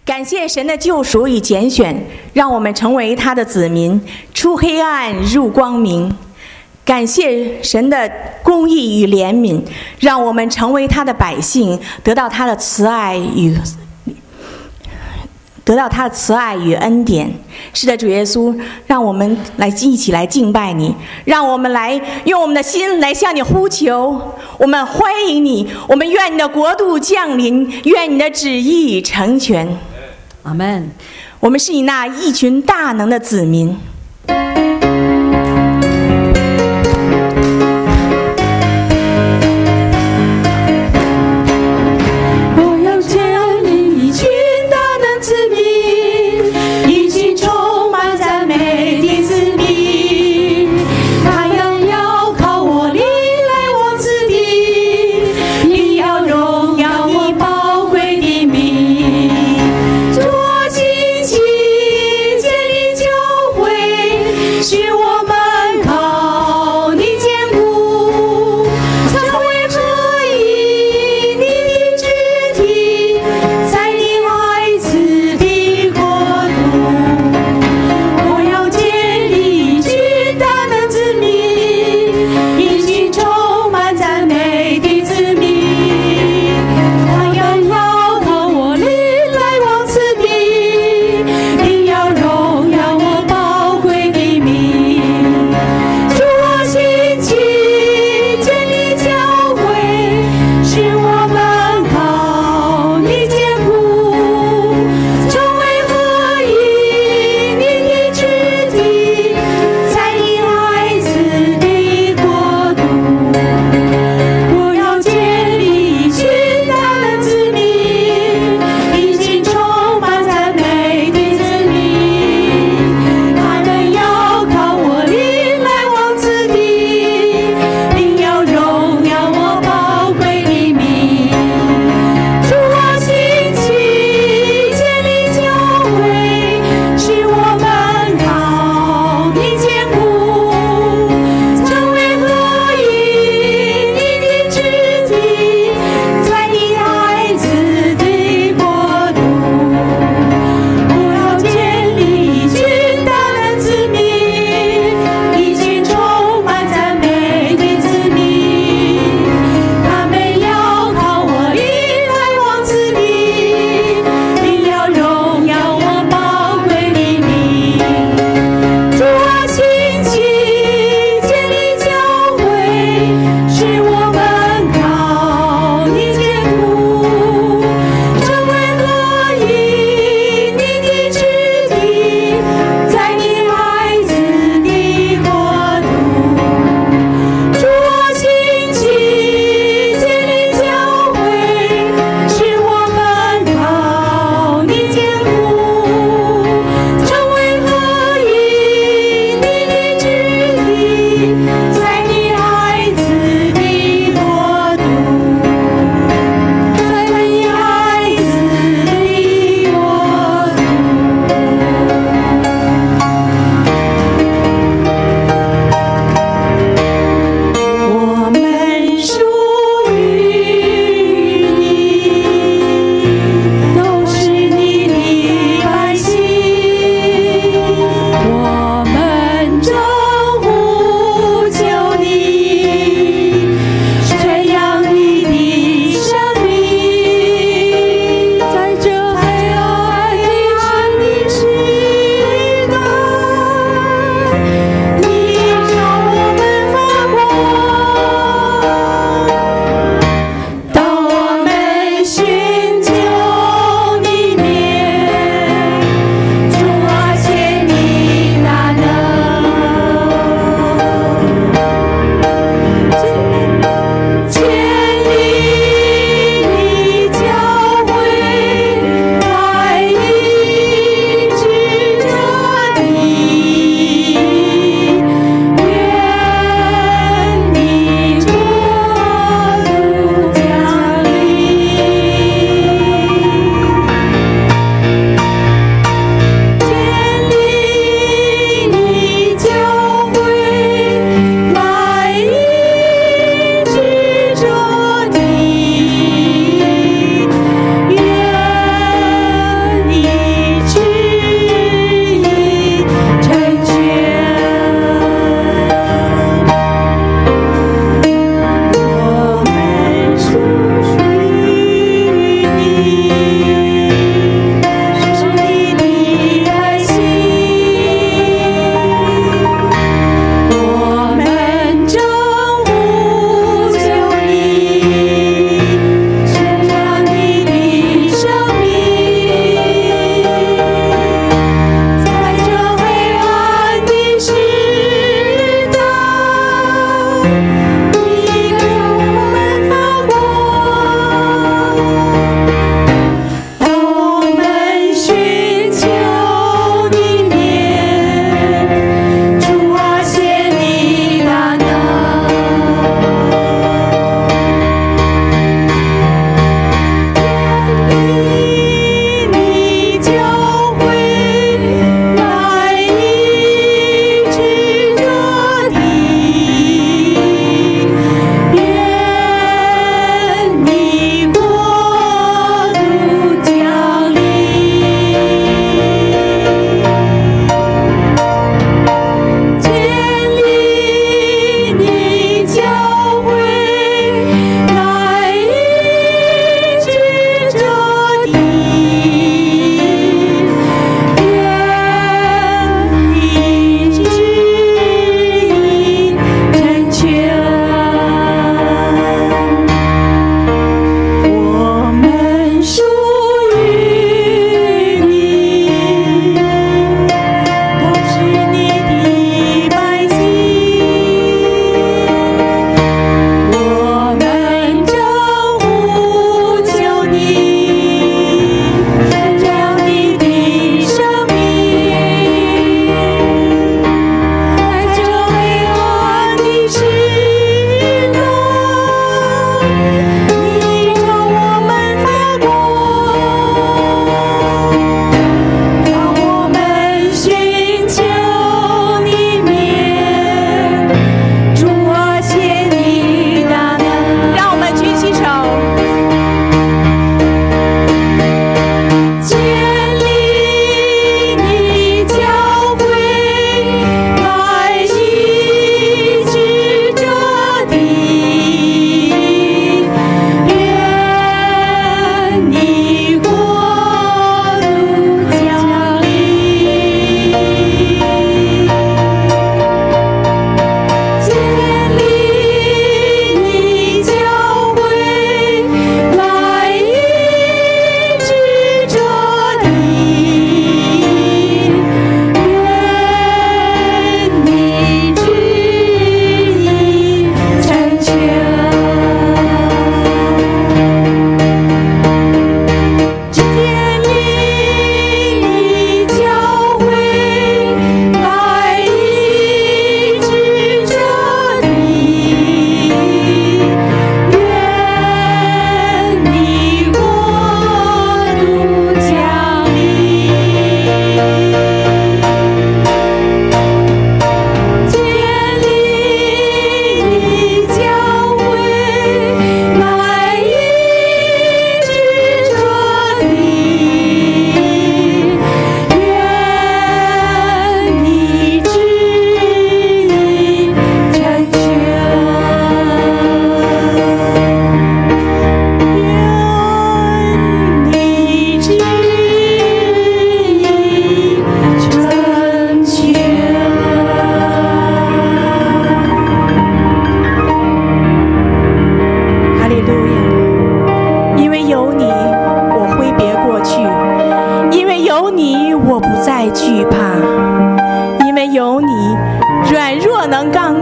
感谢神的救赎与拣选，让我们成为他的子民，出黑暗入光明。感谢神的公义与怜悯，让我们成为他的百姓，得到他的慈爱与恩典。是的，主耶稣，让我们一起来敬拜你，让我们来用我们的心来向你呼求。我们欢迎你，我们愿你的国度降临，愿你的旨意成全。 阿们。 我们是你那一群大能的子民。 做兴起建立教会。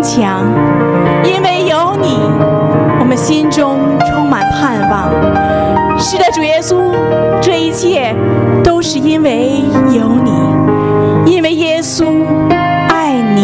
强，因为有你，我们心中充满盼望。是的，主耶稣，这一切都是因为有你，因为耶稣爱你。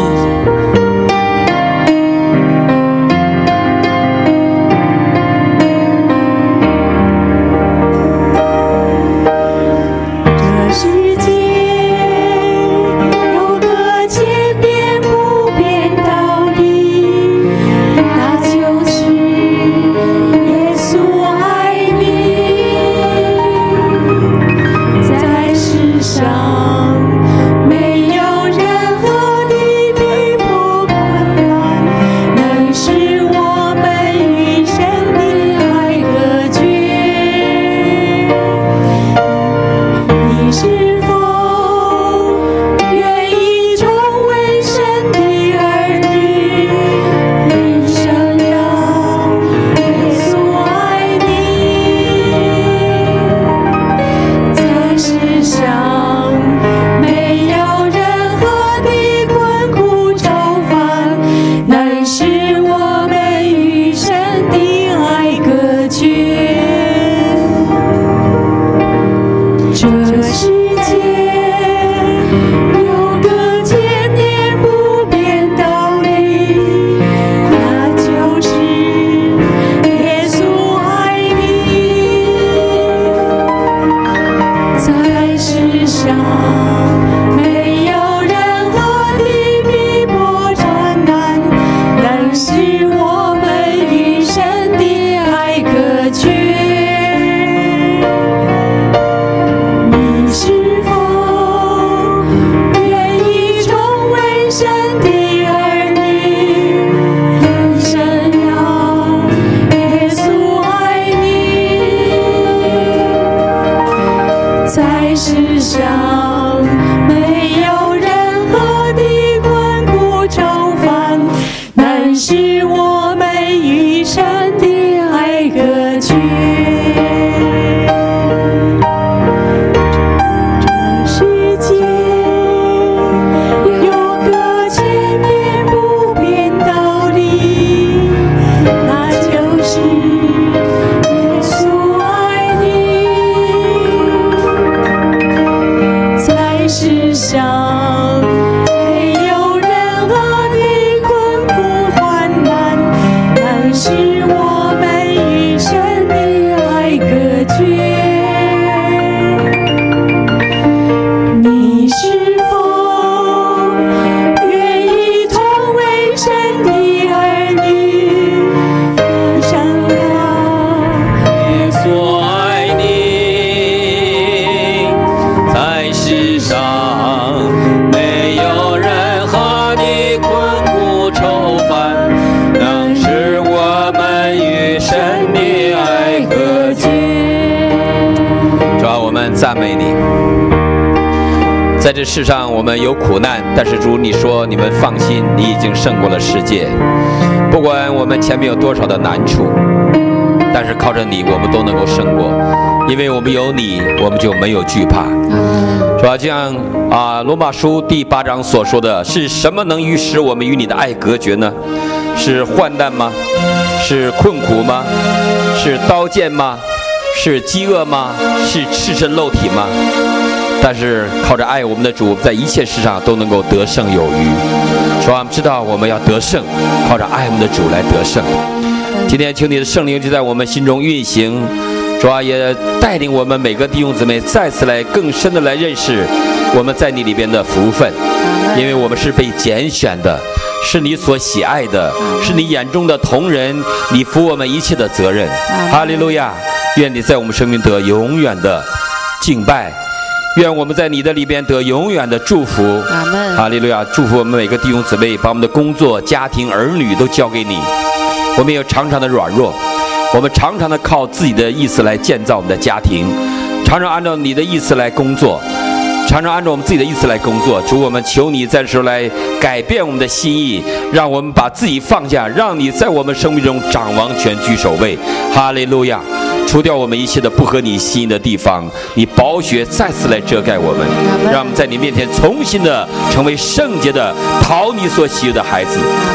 赞美你。在这世上我们有苦难，但是主你说你们放心，你已经胜过了世界。不管我们前面有多少的难处，但是靠着你我们都能够胜过，因为我们有你，我们就没有惧怕，是吧？就像罗马书第8章所说的，是什么能使我们与你的爱隔绝呢？是患难吗？是困苦吗？是刀剑吗？是饥饿吗？是赤身露体吗？但是靠着爱我们的主，在一切事上都能够得胜有余。主啊，我们知道我们要得胜，靠着爱我们的主来得胜。今天求你的圣灵就在我们心中运行，主啊，也带领我们每个弟兄姊妹再次来更深的来认识我们在你里边的福分，因为我们是被拣选的，是你所喜爱的，是你眼中的同人，你负我们一切的责任。哈利路亚！愿你在我们生命得永远的敬拜，愿我们在你的里边得永远的祝福。 阿们。 哈利路亚！祝福我们每个弟兄姊妹，把我们的工作、家庭、儿女都交给你。我们有常常的软弱，我们常常的靠自己的意思来建造我们的家庭，常常按照你的意思来工作，常常按照我们自己的意思来工作。主，我们求你在这时候来改变我们的心意，让我们把自己放下，让你在我们生命中掌王权居首位。哈利路亚！除掉我们一切的不合你心意的地方，你宝血再次来遮盖我们，让我们在你面前重新的成为圣洁的讨你所喜悦的孩子。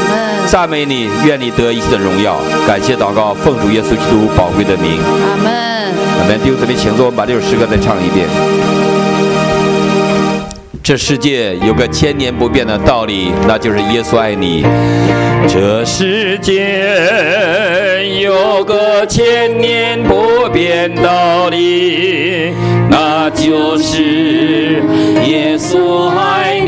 赞美你，愿你得一切的荣耀。感谢祷告，奉主耶稣基督宝贵的名。 阿门。 阿门。弟兄姊妹，请坐，我们把这首诗歌再唱一遍。这世界有个千年不变的道理，那就是耶稣爱你。这世界有个千年不变道理，那就是耶稣爱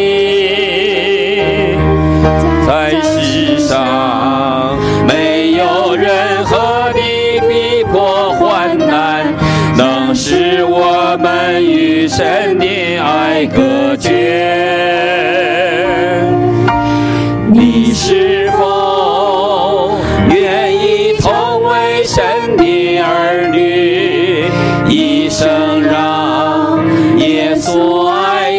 你。在世上没有任何的逼迫患难能使我们与神的爱隔绝。你是否愿意同为神的儿女，一生让耶稣爱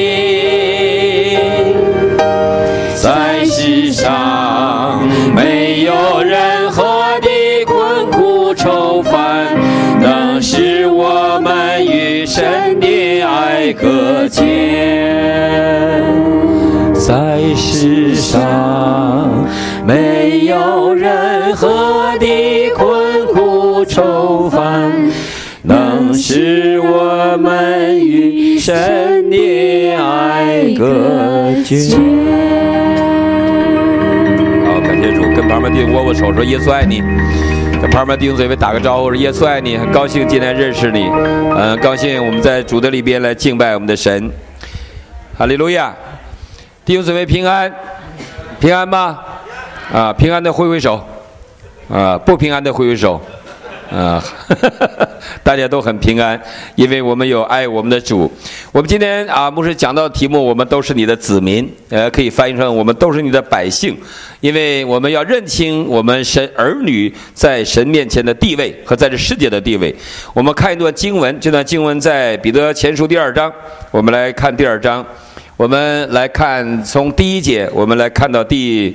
你？在世上没有任何的困苦愁烦能使我们与神的爱隔绝。在世上没有任何的困苦愁烦能使我们与神的爱隔绝。好，感谢主，跟旁边弟兄握握手，说耶稣爱你。跟旁边弟兄姊妹打个招呼，说耶稣爱你，很高兴今天认识你，高兴我们在主的里边来敬拜我们的神。哈利路亚。弟兄姊妹平安，平安吗？啊，平安的挥挥手，啊，不平安的挥挥手，啊，大家都很平安，因为我们有爱我们的主。我们今天牧师讲到的题目，我们都是你的子民，可以翻译成我们都是你的百姓，因为我们要认清我们神儿女在神面前的地位和在这世界的地位。我们看一段经文，这段经文在彼得前书第2章，我们来看第2章。我们来看从第1节，我们来看到第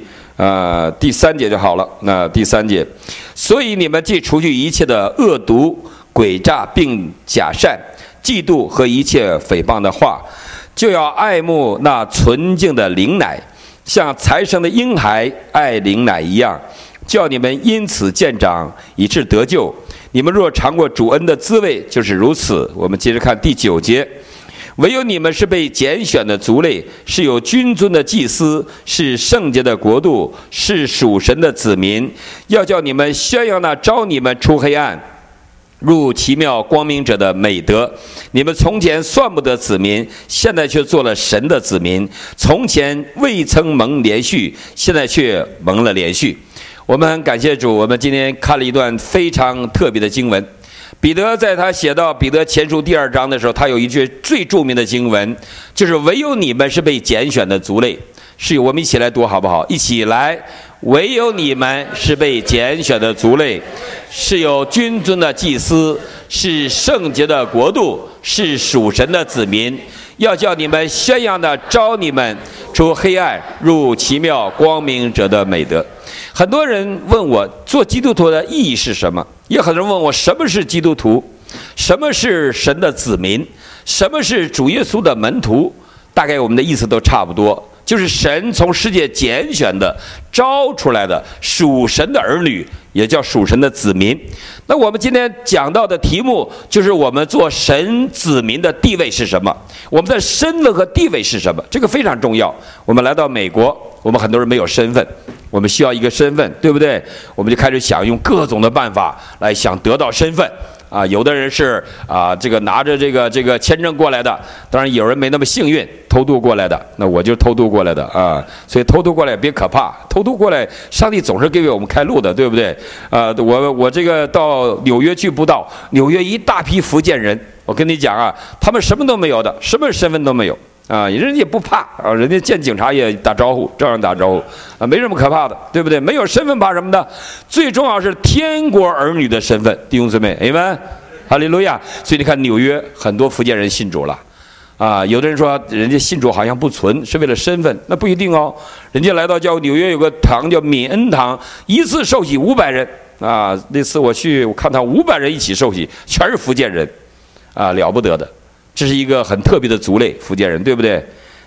3节就好了。那第3节，所以你们既除去一切的恶毒、诡诈并假善、嫉妒和一切诽谤的话，就要爱慕那纯净的灵奶，像才生的婴孩爱灵奶一样，叫你们因此渐长，以致得救。你们若尝过主恩的滋味，就是如此。我们接着看第9节。唯有你们是被拣选的族类，是有君尊的祭司，是圣洁的国度，是属神的子民。要叫你们宣扬那召你们出黑暗入奇妙光明者的美德。你们从前算不得子民，现在却做了神的子民；从前未曾蒙连续，现在却蒙了连续。我们很感谢主，我们今天看了一段非常特别的经文。彼得在他写到彼得前书第2章的时候，他有一句最著名的经文，就是唯有你们是被拣选的族类。是我们一起来读好不好？一起来，唯有你们是被拣选的族类，是有君尊的祭司，是圣洁的国度，是属神的子民。要叫你们宣扬的召你们出黑暗入奇妙光明者的美德。很多人问我做基督徒的意义是什么，也很多人问我什么是基督徒，什么是神的子民，什么是主耶稣的门徒。大概我们的意思都差不多，就是神从世界拣选的招出来的属神的儿女，也叫属神的子民。那我们今天讲到的题目就是我们做神子民的地位是什么，我们的身份和地位是什么，这个非常重要。我们来到美国，我们很多人没有身份，我们需要一个身份，对不对？我们就开始想用各种的办法来想得到身份。有的人是这个拿着这个签证过来的，当然有人没那么幸运，偷渡过来的，那我就偷渡过来的所以偷渡过来别可怕，偷渡过来上帝总是给我们开路的，对不对？我这个到纽约去布道，纽约一大批福建人，我跟你讲他们什么都没有的，什么身份都没有人家也不怕人家见警察也打招呼，照样打招呼没什么可怕的，对不对？没有身份怕什么的？最重要是天国儿女的身份，弟兄姊妹，阿们，哈利路亚。所以你看纽约很多福建人信主了有的人说人家信主好像不纯，是为了身份，那不一定哦。人家来到纽约有个堂叫敏恩堂，一次受洗500人那次我去，我看他500人一起受洗，全是福建人了不得的。这是一个很特别的族类，福建人，对不对？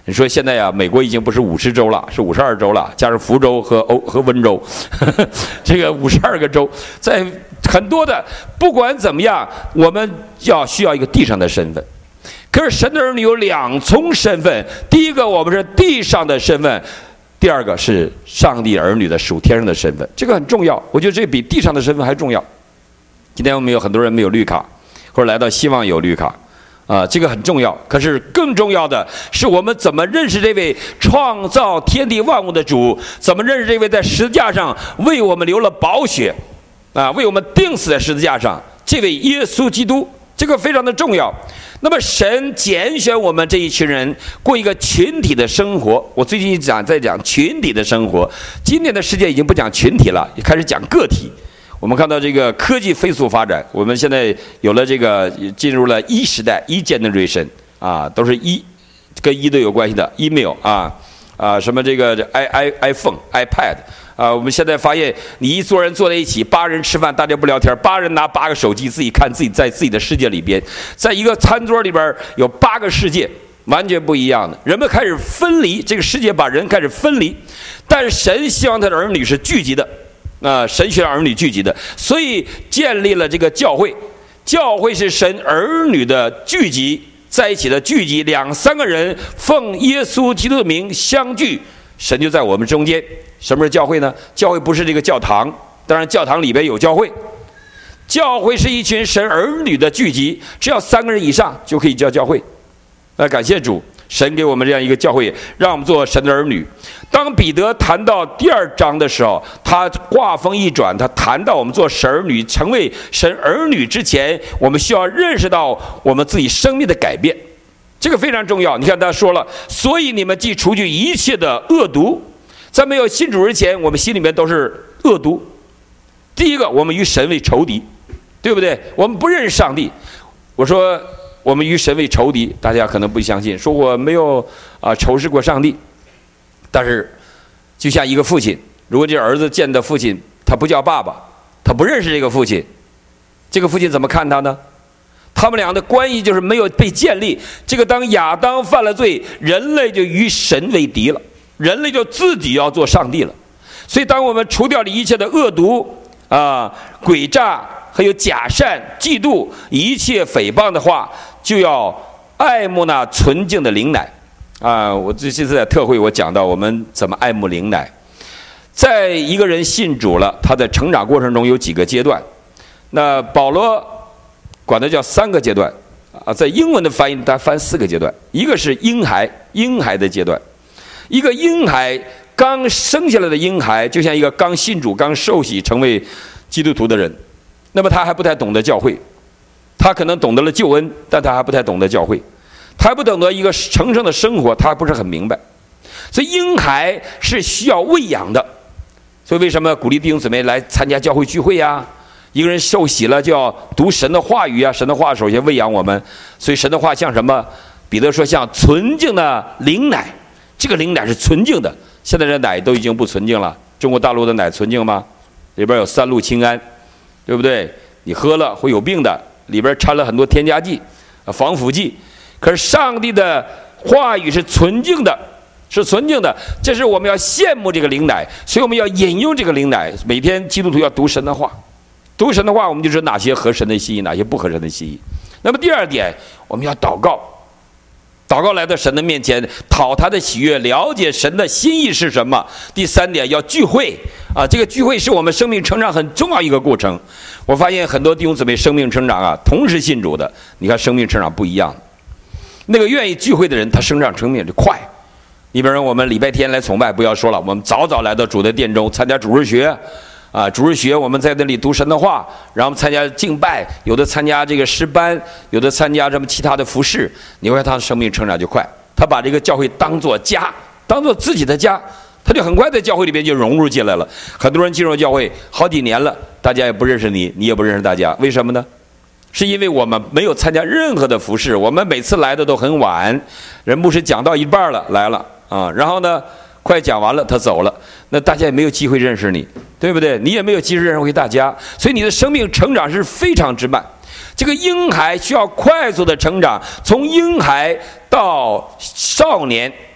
你说现在呀，美国已经不是50州了，是52州了，加上福州和温州，这个52个州，在很多的，不管怎么样，我们需要一个地上的身份。可是神的儿女有2重身份，第一个我们是地上的身份，第二个是上帝儿女的属天上的身份，这个很重要。我觉得这比地上的身份还重要。今天我们有很多人没有绿卡，或者来到希望有绿卡。这个很重要，可是更重要的是我们怎么认识这位创造天地万物的主，怎么认识这位在十字架上为我们流了宝血，为我们钉死在十字架上这位耶稣基督，这个非常的重要。那么神拣选我们这一群人过一个群体的生活，我最近在讲群体的生活。今天的世界已经不讲群体了，也开始讲个体。我们看到这个科技飞速发展，我们现在有了这个进入了1时代，1 generation 都是跟1都有关系的 email 什么这个iPhone、iPad 我们现在发现，你一桌人坐在一起，8人吃饭，大家不聊天，8人拿8个手机自己看自己在自己的世界里边，在一个餐桌里边有8个世界，完全不一样的。人们开始分离，这个世界把人开始分离，但是神希望他的儿女是聚集的。神学儿女聚集的，所以建立了这个教会。教会是神儿女的聚集在一起的聚集，2、3个人奉耶稣基督的名相聚，神就在我们中间。什么是教会呢？教会不是这个教堂，当然教堂里边有教会。教会是一群神儿女的聚集，只要3个人以上就可以叫教会。感谢主，神给我们这样一个教会，让我们做神的儿女。当彼得谈到第2章的时候，他话锋一转，他谈到我们做神儿女，成为神儿女之前，我们需要认识到我们自己生命的改变，这个非常重要。你看他说了，所以你们既除去一切的恶毒，在没有信主之前，我们心里面都是恶毒。第一个，我们与神为仇敌，对不对？我们不认识上帝。我说我们与神为仇敌，大家可能不相信，说我没有仇视过上帝。但是就像一个父亲，如果这儿子见到父亲，他不叫爸爸，他不认识这个父亲，这个父亲怎么看他呢？他们俩的关系就是没有被建立。这个当亚当犯了罪，人类就与神为敌了，人类就自己要做上帝了。所以当我们除掉了一切的恶毒诡诈，还有假善、嫉妒、一切诽谤的话，就要爱慕那纯净的灵奶。我这次在特会我讲到我们怎么爱慕灵奶。在一个人信主了，他在成长过程中有几个阶段，那保罗管它叫3个阶段在英文的翻译他翻4个阶段。一个是婴孩的阶段，一个婴孩刚生下来的婴孩，就像一个刚信主、刚受洗成为基督徒的人，那么他还不太懂得教会，他可能懂得了救恩，但他还不太懂得教会，他还不懂得一个成圣的生活，他还不是很明白。所以婴孩是需要喂养的。所以为什么鼓励弟兄姊妹来参加教会聚会呀？一个人受洗了就要读神的话语啊，神的话首先喂养我们。所以神的话像什么？彼得说像纯净的灵奶，这个灵奶是纯净的。现在的奶都已经不纯净了，中国大陆的奶纯净吗？里边有3氯氰胺，对不对？你喝了会有病的，里边掺了很多添加剂、防腐剂。可是上帝的话语是纯净的，是纯净的，这是我们要羡慕这个灵奶，所以我们要引用这个灵奶。每天基督徒要读神的话，读神的话，我们就知道哪些合神的心意，哪些不合神的心意。那么第2点，我们要祷告，祷告来到神的面前，讨他的喜悦，了解神的心意是什么。第3点，要聚会这个聚会是我们生命成长很重要一个过程。我发现很多弟兄姊妹生命成长同时信主的，你看生命成长不一样。那个愿意聚会的人，他生长生命就快。你比如说我们礼拜天来崇拜，不要说了，我们早早来到主的殿中参加主日学主日学我们在那里读神的话，然后参加敬拜，有的参加这个诗班，有的参加什么其他的服事，你会看他的生命成长就快。他把这个教会当作家，当作自己的家，他就很快在教会里边就融入进来了。很多人进入教会好几年了，大家也不认识你，你也不认识大家，为什么呢？是因为我们没有参加任何的服事，我们每次来的都很晚，人牧师讲到一半了来了然后呢快讲完了他走了，那大家也没有机会认识你，对不对？你也没有机会认识大家，所以你的生命成长是非常之慢。这个婴孩需要快速的成长，从婴孩到少年，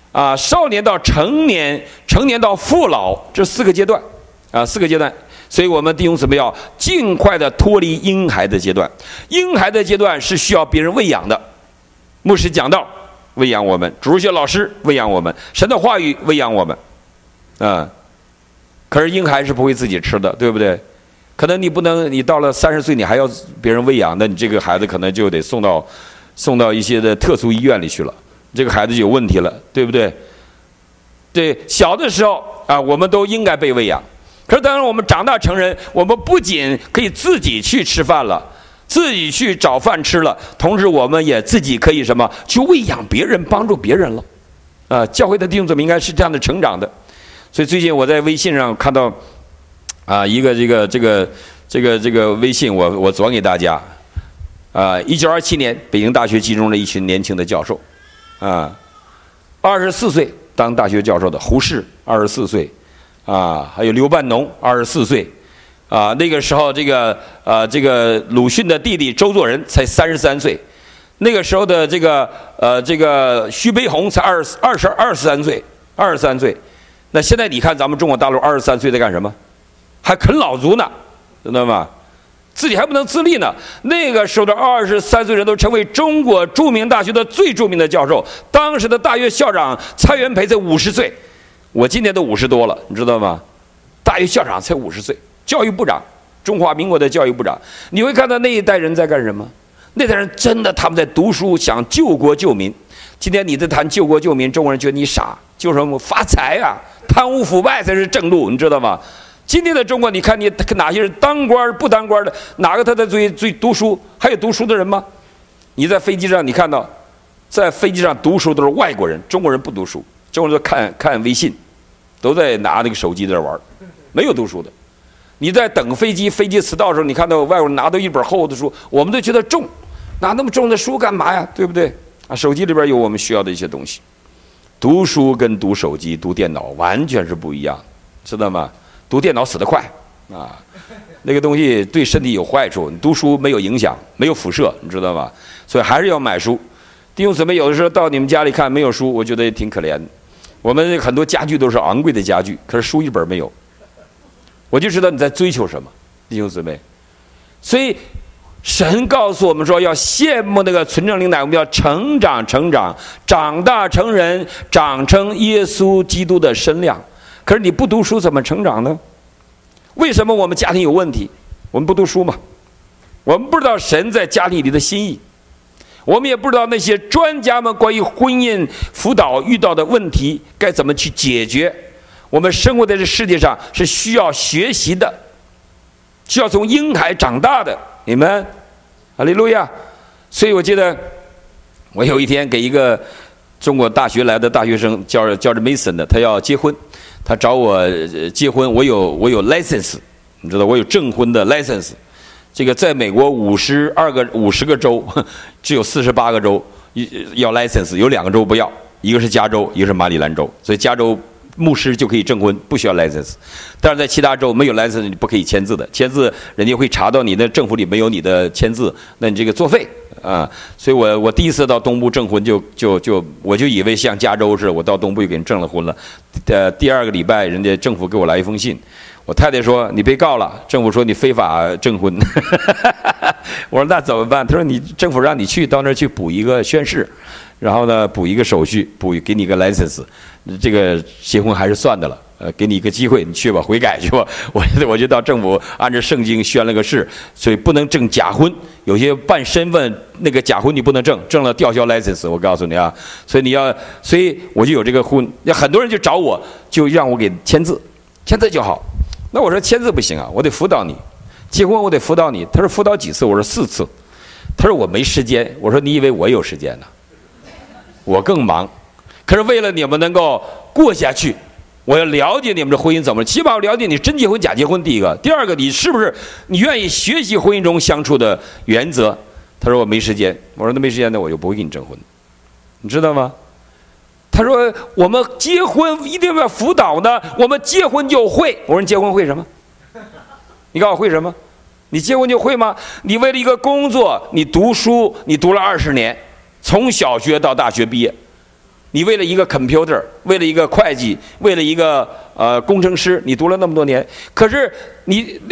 少年到成年，成年到父老，这4个阶段，4个阶段。所以我们弟兄姊妹要尽快的脱离婴孩的阶段。婴孩的阶段是需要别人喂养的，牧师讲道喂养我们，主日学老师喂养我们，神的话语喂养我们，可是婴孩是不会自己吃的，对不对？可能你不能，你到了30岁，你还要别人喂养，那你这个孩子可能就得送到一些的特殊医院里去了，这个孩子就有问题了，对不对？对，小的时候我们都应该被喂养。可是当我们长大成人，我们不仅可以自己去吃饭了，自己去找饭吃了，同时我们也自己可以什么去喂养别人，帮助别人了。教会的弟兄姊妹应该是这样的成长的。所以最近我在微信上看到一个这个微信，我转给大家。1927年北京大学集中了一群年轻的教授，24岁当大学教授的胡适24岁。还有刘半农24岁，那个时候这个鲁迅的弟弟周作人才33岁，那个时候的这个徐悲鸿才23岁，那现在你看咱们中国大陆23岁在干什么？还啃老族呢，知道吗？自己还不能自立呢。那个时候的23岁人都成为中国著名大学的最著名的教授，当时的大学校长蔡元培才50岁。我今年都50多了，你知道吗？大学校长才50岁，教育部长，中华民国的教育部长。你会看到那一代人在干什么？那代人真的他们在读书，想救国救民。今天你在谈救国救民，中国人觉得你傻，就什么发财啊，贪污腐败才是正路，你知道吗？今天的中国，你看你哪些人当官不当官的，哪个他在最读书？还有读书的人吗？你在飞机上，你看到在飞机上读书都是外国人，中国人不读书。中国人都看微信，都在拿那个手机在那玩，没有读书的。你在等飞机迟到的时候，你看到外国人拿到一本厚的书，我们都觉得重，拿那么重的书干嘛呀？对不对？手机里边有我们需要的一些东西。读书跟读手机、读电脑完全是不一样，知道吗？读电脑死得快那个东西对身体有坏处，你读书没有影响，没有辐射，你知道吗？所以还是要买书。弟兄姊妹，有的时候到你们家里看没有书，我觉得也挺可怜的。我们很多家具都是昂贵的家具，可是书一本没有，我就知道你在追求什么，弟兄姊妹。所以神告诉我们说，要羡慕那个纯正灵奶，我们要成长，长大成人，长成耶稣基督的身量。可是你不读书怎么成长呢？为什么我们家庭有问题？我们不读书嘛，我们不知道神在家庭里的心意。我们也不知道那些专家们关于婚姻辅导遇到的问题该怎么去解决。我们生活在这世界上是需要学习的，需要从婴孩长大的。你们，哈利路亚！所以我记得我有一天给一个中国大学来的大学生，叫着 Mason 的，他要结婚，他找我结婚，我有 license， 你知道我有证婚的 license。这个在美国50个州，只有48个州要 license， 有2个州不要，一个是加州，一个是马里兰州。所以加州牧师就可以证婚，不需要 license。但是在其他州没有 license， 你不可以签字的，签字人家会查到你的政府里没有你的签字，那你这个作废所以我第一次到东部证婚我就以为像加州似的，我到东部就给人证了婚了。第2个礼拜，人家政府给我来一封信。我太太说你被告了，政府说你非法证婚。我说那怎么办？他说你政府让你到那儿去补一个宣誓，然后呢补一个手续，给你一个 license， 这个结婚还是算的了。给你一个机会，你去吧，悔改去吧。我就到政府按照圣经宣了个誓，所以不能证假婚。有些办身份那个假婚你不能证，证了吊销 license。我告诉你所以我就有这个婚。很多人就找我，就让我给签字就好。那我说签字不行我得辅导你，结婚我得辅导你。他说辅导几次？我说4次。他说我没时间。我说你以为我有时间呢？我更忙。可是为了你们能够过下去，我要了解你们的婚姻怎么，起码我了解你真结婚假结婚。第一个，第二个，你是不是你愿意学习婚姻中相处的原则？他说我没时间。我说那没时间，那我就不会给你证婚，你知道吗？他说我们结婚一定要辅导呢，我们结婚就会。我说你结婚会什么？你告诉我会什么？你结婚就会吗？你为了一个工作，你读书，你读了20年，从小学到大学毕业， 你为了一个 computer， 为了一个会计，为了一个工程师，你读了那么多年，可是你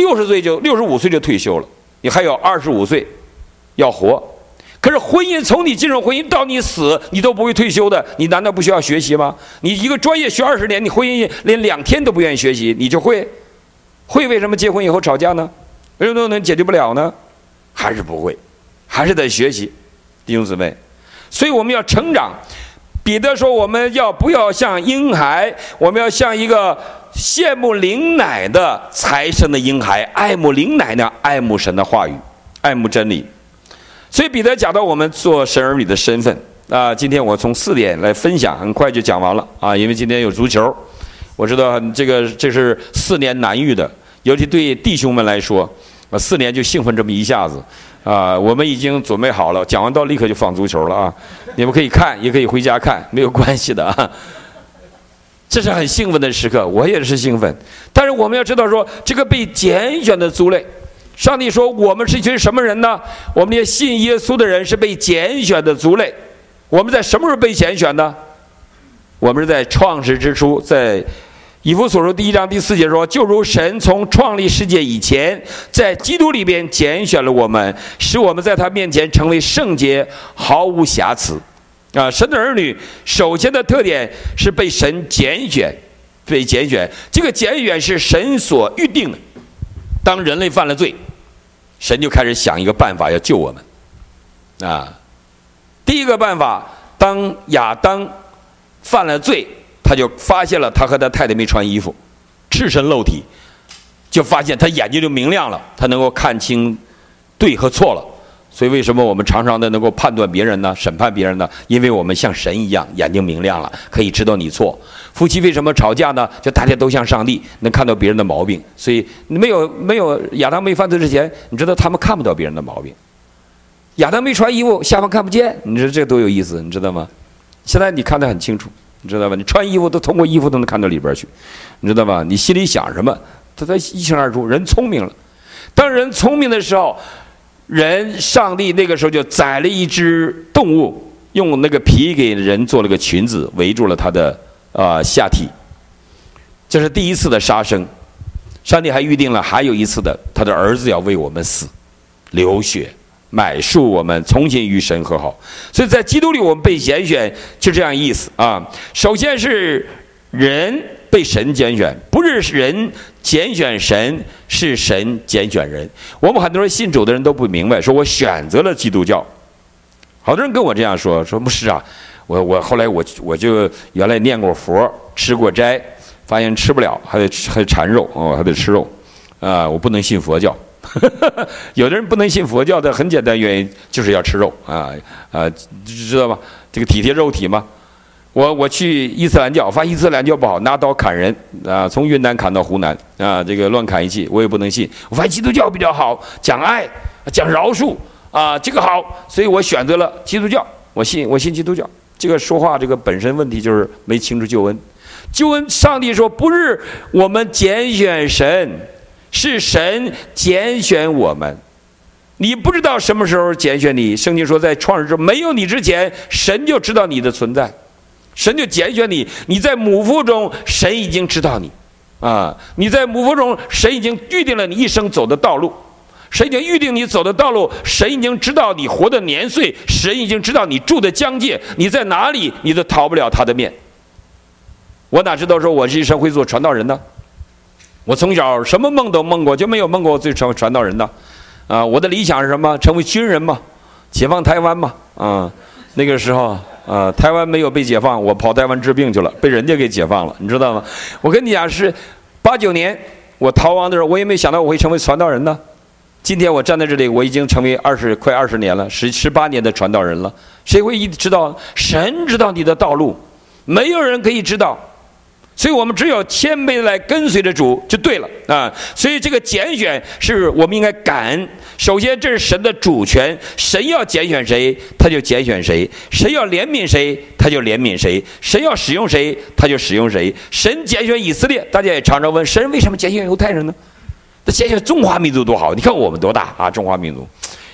65岁就退休了，你还有25岁要活。可是婚姻从你进入婚姻到你死，你都不会退休的，你难道不需要学习吗？你一个专业学20年，你婚姻连2天都不愿意学习，你就会为什么结婚以后吵架呢？为什么都能解决不了呢？还是不会，还是得学习，弟兄姊妹。所以我们要成长。彼得说，我们不要像婴孩，我们要像一个羡慕灵奶的才生的婴孩，爱慕灵奶呢，爱慕神的话语，爱慕真理。所以彼得讲到我们做神儿女的身份啊，今天我从4点来分享，很快就讲完了啊，因为今天有足球，我知道这是4年难遇的，尤其对弟兄们来说，4年就兴奋这么一下子。我们已经准备好了，讲完道立刻就放足球了啊！你们可以看，也可以回家看，没有关系的啊。这是很兴奋的时刻，我也是兴奋。但是我们要知道说，这个被拣选的族类，上帝说我们是一群什么人呢？我们这些信耶稣的人是被拣选的族类。我们在什么时候被拣选呢？我们是在创世之初，在以弗所书1章第4节说，就如神从创立世界以前，在基督里边拣选了我们，使我们在他面前成为圣洁，毫无瑕疵。神的儿女首先的特点是被神拣选，被拣选。这个拣选是神所预定的。当人类犯了罪，神就开始想一个办法要救我们。第一个办法，当亚当犯了罪，他就发现了他和他太太没穿衣服，赤身露体，就发现他眼睛就明亮了，他能够看清对和错了。所以为什么我们常常的能够判断别人呢，审判别人呢？因为我们像神一样，眼睛明亮了，可以知道你错。夫妻为什么吵架呢？就大家都像上帝，能看到别人的毛病。所以没有亚当没犯罪之前，你知道他们看不到别人的毛病。亚当没穿衣服，下方看不见，你说这多有意思，你知道吗？现在你看得很清楚，你知道吧？你穿衣服都通过衣服都能看到里边去，你知道吧？你心里想什么，他一清二楚。人聪明了，当人聪明的时候，上帝那个时候就宰了一只动物，用那个皮给人做了个裙子，围住了他的下体。这是第一次的杀生。上帝还预定了还有一次的，他的儿子要为我们死，流血买赎我们，重新与神和好。所以在基督里我们被拣选，就这样意思啊。首先是人被神拣选，不是人拣选神，是神拣选人。我们很多人信主的人都不明白，说我选择了基督教。好多人跟我这样说牧师啊，我后来我就原来念过佛，吃过斋，发现吃不了，还得馋肉还得吃肉我不能信佛教。有的人不能信佛教的很简单原因就是要吃肉知道吗？这个体贴肉体吗？我去伊斯兰教，发现伊斯兰教不好，拿刀砍人从云南砍到湖南这个乱砍一气，我也不能信。我发现基督教比较好，讲爱，讲饶恕这个好，所以我选择了基督教。我信基督教。这个说话这个本身问题就是没清楚救恩。救恩，上帝说不是我们拣选神，是神拣选我们。你不知道什么时候拣选你，圣经说在创世之没有你之前，神就知道你的存在，神就拣选你。你在母腹中，神已经知道你你在母腹中，神已经预定了你一生走的道路，神已经预定你走的道路，神已经知道你活的年岁，神已经知道你住的疆界，你在哪里你都逃不了他的面。我哪知道说我这一生会做传道人呢？我从小什么梦都梦过，就没有梦过我最成为传道人的我的理想是什么？成为军人嘛，解放台湾嘛那个时候台湾没有被解放，我跑台湾治病去了，被人家给解放了，你知道吗？我跟你讲，是89年我逃亡的时候，我也没想到我会成为传道人呢。今天我站在这里，我已经成为快20年了，18年的传道人了。谁会知道？神知道你的道路，没有人可以知道。所以我们只有谦卑的来跟随着主就对了所以这个拣选是我们应该感恩。首先这是神的主权，神要拣选谁他就拣选谁，神要怜悯谁他就怜悯谁，神要使用谁他就使用谁。神拣选以色列，大家也常常问神为什么拣选犹太人呢？他拣选中华民族多好，你看我们多大中华民族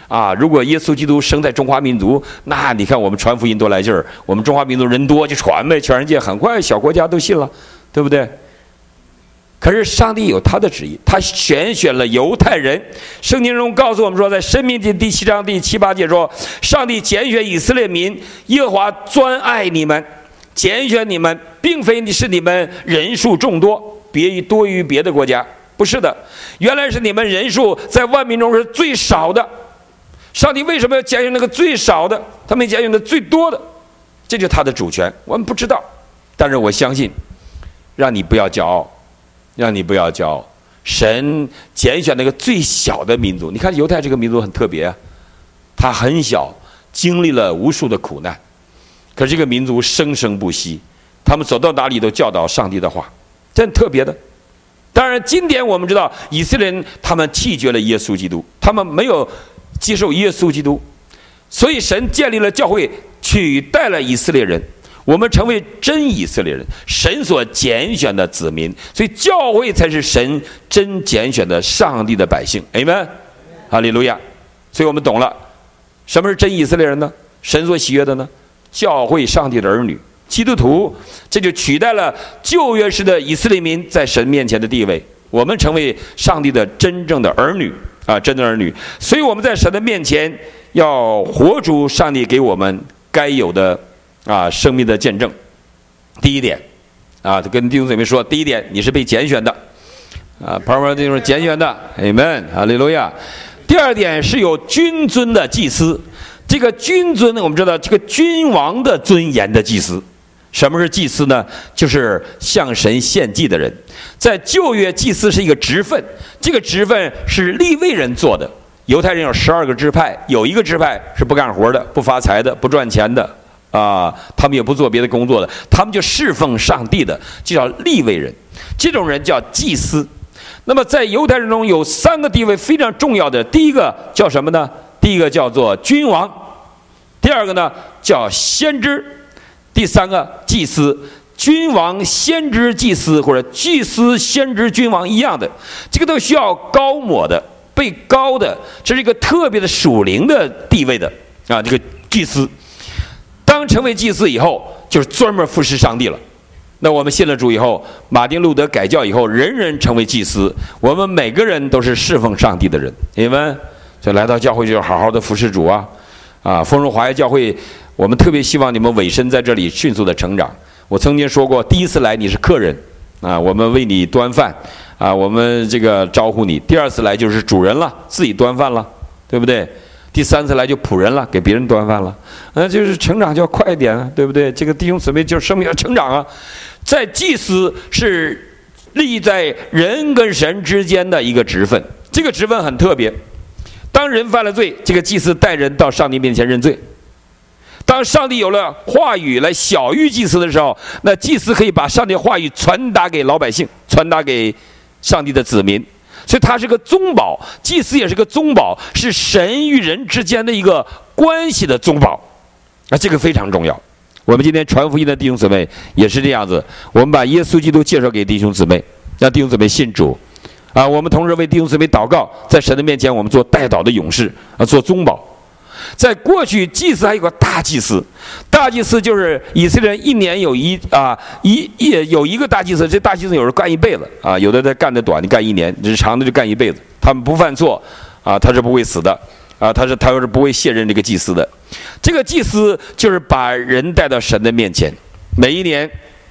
如果耶稣基督生在中华民族，那你看我们传福音多来劲儿，我们中华民族人多就传呗，全世界很快小国家都信了，对不对？可是上帝有他的旨意，他选了犹太人。圣经中告诉我们说，在申命记第7章第7、8节说，上帝拣选以色列民，耶和华专爱你们，拣选你们，并非是你们人数众多，多于别的国家，不是的，原来是你们人数在万民中是最少的。上帝为什么要拣选那个最少的？他没拣选的最多的，这就是他的主权。我们不知道，但是我相信，让你不要骄傲。让你不要骄傲，神拣选那个最小的民族。你看犹太这个民族很特别啊，他很小，经历了无数的苦难，可是这个民族生生不息，他们走到哪里都教导上帝的话，这很特别的。当然今天我们知道以色列人他们弃绝了耶稣基督，他们没有接受耶稣基督，所以神建立了教会，取代了以色列人，我们成为真以色列人，神所拣选的子民，所以教会才是神真拣选的上帝的百姓。阿们，哈利路亚。所以我们懂了什么是真以色列人呢？神所喜悦的呢？教会上帝的儿女，基督徒，这就取代了旧约时的以色列民在神面前的地位，我们成为上帝的真正的儿女真正的儿女。所以我们在神的面前要活出上帝给我们该有的生命的见证。第一点跟弟兄姊妹说，第一点，你是被拣选的旁边就是拣选的，阿们，哈利路亚。第二点是有君尊的祭司，这个君尊我们知道，这个君王的尊严的祭司。什么是祭司呢？就是向神献祭的人。在旧约，祭司是一个职分，这个职分是利未人做的。犹太人有12个支派，有一个支派是不干活的，不发财的，不赚钱的他们也不做别的工作的，他们就侍奉上帝的，就叫利未人。这种人叫祭司。那么在犹太人中有3个地位非常重要的，第一个叫什么呢？第一个叫做君王，第二个呢叫先知，第三个祭司。君王、先知、祭司，或者祭司、先知、君王一样的，这个都需要高抹的，被高的，这是一个特别的属灵的地位的这个祭司。当成为祭司以后，就是专门服侍上帝了。那我们信了主以后，马丁路德改教以后，人人成为祭司，我们每个人都是侍奉上帝的人。你们就来到教会就要好好的服侍主丰荣华裔教会，我们特别希望你们委身在这里迅速的成长。我曾经说过，第一次来你是客人我们为你端饭我们这个招呼你；第二次来就是主人了，自己端饭了，对不对？第3次来就仆人了，给别人端饭了。就是成长就要快一点对不对？这个弟兄姊妹就是生命要成长在祭司是立在人跟神之间的一个职分，这个职分很特别。当人犯了罪，这个祭司带人到上帝面前认罪。当上帝有了话语来晓谕祭司的时候，那祭司可以把上帝的话语传达给老百姓，传达给上帝的子民。所以他是个宗保，祭司也是个宗保，是神与人之间的一个关系的宗保这个非常重要。我们今天传福音的弟兄姊妹也是这样子，我们把耶稣基督介绍给弟兄姊妹，让弟兄姊妹信主我们同时为弟兄姊妹祷告，在神的面前我们做代祷的勇士做宗保。在过去，祭司还有个大祭司，大祭司就是以色列人一年有有一个大祭司，这大祭司有时候干一辈子有的他干得短，你干1年，这长的就干一辈子。他们不犯错他是不会死的他是不会卸任这个祭司的。这个祭司就是把人带到神的面前，每一年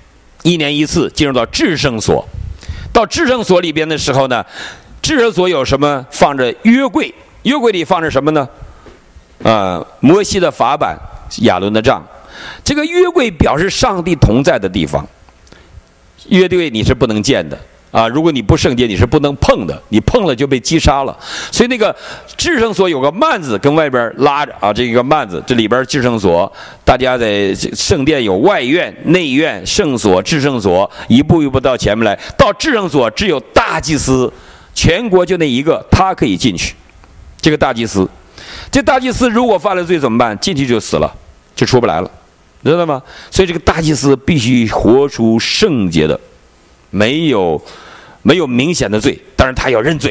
1年1次进入到至圣所。到至圣所里边的时候呢，至圣所有什么？放着约柜，约柜里放着什么呢？摩西的法版，亚伦的杖。这个约柜表示上帝同在的地方，约柜你是不能见的如果你不圣洁，你是不能碰的，你碰了就被击杀了。所以那个至圣所有个幔子跟外边拉着这个幔子，这里边至圣所，大家在圣殿有外院、内院、圣所、至圣所，一步一步到前面来。到至圣所只有大祭司，全国就那一个，他可以进去。这个大祭司，这大祭司如果犯了罪怎么办？进去就死了，就出不来了，知道吗？所以这个大祭司必须活出圣洁的，没有明显的罪，当然他要认罪，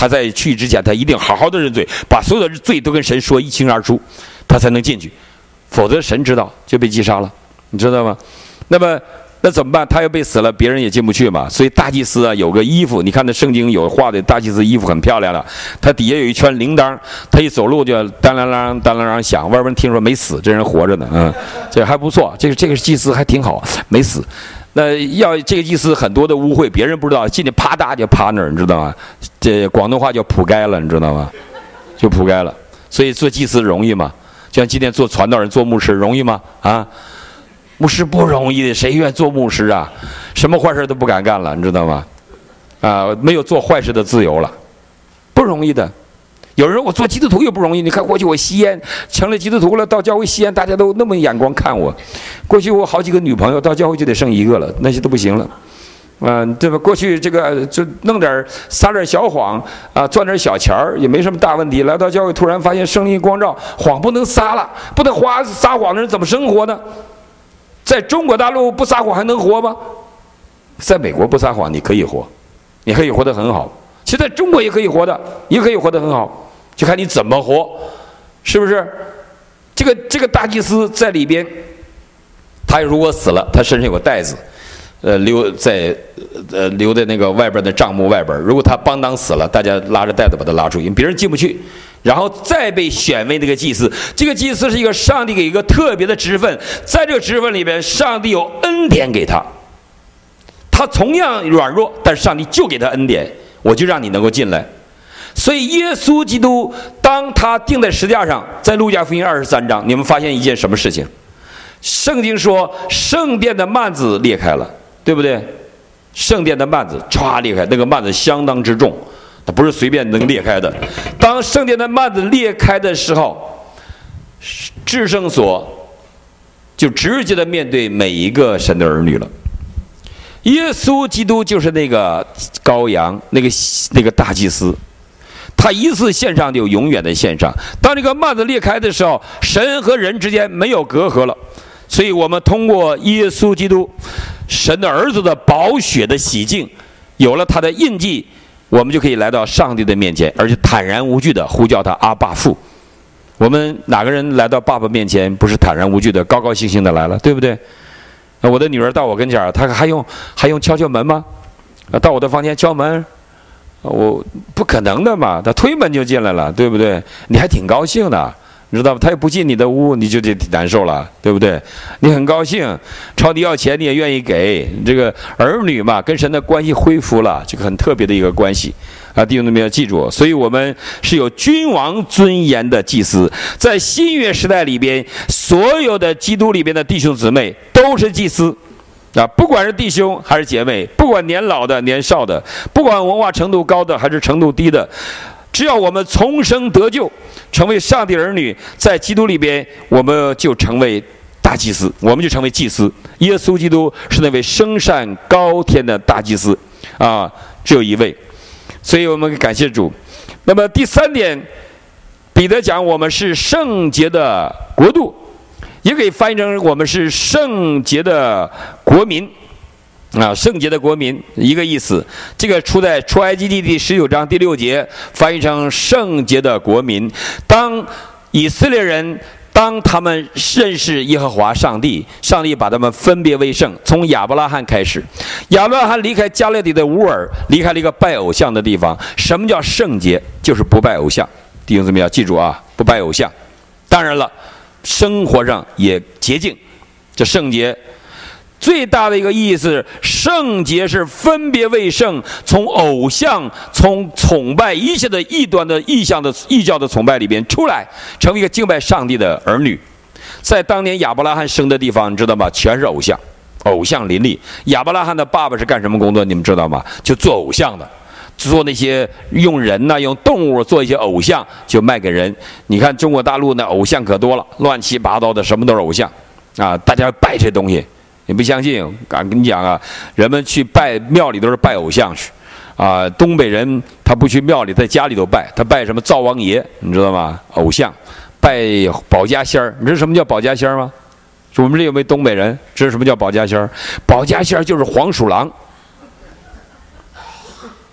他在去之前，他一定好好的认罪，把所有的罪都跟神说一清二楚，他才能进去，否则神知道就被击杀了，你知道吗？那怎么办？他要被死了，别人也进不去嘛。所以大祭司啊，有个衣服，你看那圣经有画的大祭司衣服很漂亮的，他底下有一圈铃铛，他一走路就当啷啷当啷啷响。外边人听说没死，这人活着呢，这还不错，这个祭司还挺好，没死。那要这个祭司很多的污秽，别人不知道，进去啪嗒就趴那儿，你知道吗？这广东话叫扑街了，你知道吗？就扑街了。所以做祭司容易吗？就像今天做传道人、做牧师容易吗？啊？牧师不容易的，谁愿做牧师啊？什么坏事都不敢干了，你知道吗？没有做坏事的自由了，不容易的。有人说我做基督徒也不容易，你看过去我吸烟，成了基督徒了，到教会吸烟，大家都那么眼光看我。过去我好几个女朋友，到教会就得剩一个了，那些都不行了。对吧？过去这个就弄点撒点小谎啊，赚点小钱儿也没什么大问题。来到教会，突然发现圣灵光照，谎不能撒了，不能撒谎的人怎么生活呢？在中国大陆不撒谎还能活吗？在美国不撒谎你可以活，你可以活得很好。其实在中国也可以活的，也可以活得很好，就看你怎么活，是不是？这个大祭司在里边，他如果死了，他身上有个袋子，留在那个外边的帐幕外边。如果他邦当死了，大家拉着袋子把他拉出去，别人进不去。然后再被选为那个祭司，这个祭司是一个上帝给一个特别的职分，在这个职分里边，上帝有恩典给他，他同样软弱，但是上帝就给他恩典，我就让你能够进来。所以耶稣基督当他钉在十字架上，在路加福音23章，你们发现一件什么事情？圣经说圣殿的幔子裂开了，对不对？圣殿的幔子歘裂开，那个幔子相当之重，它不是随便能裂开的。当圣殿的幔子裂开的时候，至圣所就直接的面对每一个神的儿女了。耶稣基督就是那个羔羊，那个大祭司，他一次献上就永远的献上。当这个幔子裂开的时候，神和人之间没有隔阂了。所以我们通过耶稣基督神的儿子的宝血的洗净，有了他的印记，我们就可以来到上帝的面前，而且坦然无惧的呼叫他阿爸父。我们哪个人来到爸爸面前不是坦然无惧的高高兴兴的来了，对不对？我的女儿到我跟前，她还用敲门吗？到我的房间敲门，我不可能的嘛，她推门就进来了，对不对？你还挺高兴的，你知道吧？她也不进你的屋，你就得难受了，对不对？你很高兴，朝你要钱你也愿意给，这个儿女嘛，跟神的关系恢复了，这个很特别的一个关系啊！弟兄们要记住，所以我们是有君王尊严的祭司。在新约时代里边，所有的基督里边的弟兄姊妹都是祭司啊，不管是弟兄还是姐妹，不管年老的年少的，不管文化程度高的还是程度低的，只要我们重生得救，成为上帝儿女，在基督里边，我们就成为大祭司，我们就成为祭司。耶稣基督是那位升上高天的大祭司啊，只有一位。所以我们感谢主。那么第三点，彼得讲我们是圣洁的国度，也可以翻译成我们是圣洁的国民啊，圣洁的国民一个意思。这个出在出埃及记第19章第6节，翻译成圣洁的国民。当以色列人当他们认识耶和华上帝，上帝把他们分别为圣。从亚伯拉罕开始，亚伯拉罕离开加勒底的乌尔，离开了一个拜偶像的地方。什么叫圣洁？就是不拜偶像。弟兄姊妹要记住啊，不拜偶像。当然了，生活上也洁净，这圣洁最大的一个意思，圣洁是分别为圣，从偶像、从崇拜一切的异端的异教的崇拜里边出来，成为一个敬拜上帝的儿女。在当年亚伯拉罕生的地方，你知道吗？全是偶像，偶像林立。亚伯拉罕的爸爸是干什么工作？你们知道吗？就做偶像的，做那些用人呐、用动物做一些偶像，就卖给人。你看中国大陆那偶像可多了，乱七八糟的，什么都是偶像啊！大家拜这东西。你不相信？敢跟你讲啊，人们去拜庙里都是拜偶像去，啊，东北人他不去庙里，在家里头拜，他拜什么灶王爷，你知道吗？偶像，拜保家仙儿。你知道什么叫保家仙儿吗？我们这有没有东北人知道什么叫保家仙儿？保家仙儿就是黄鼠狼。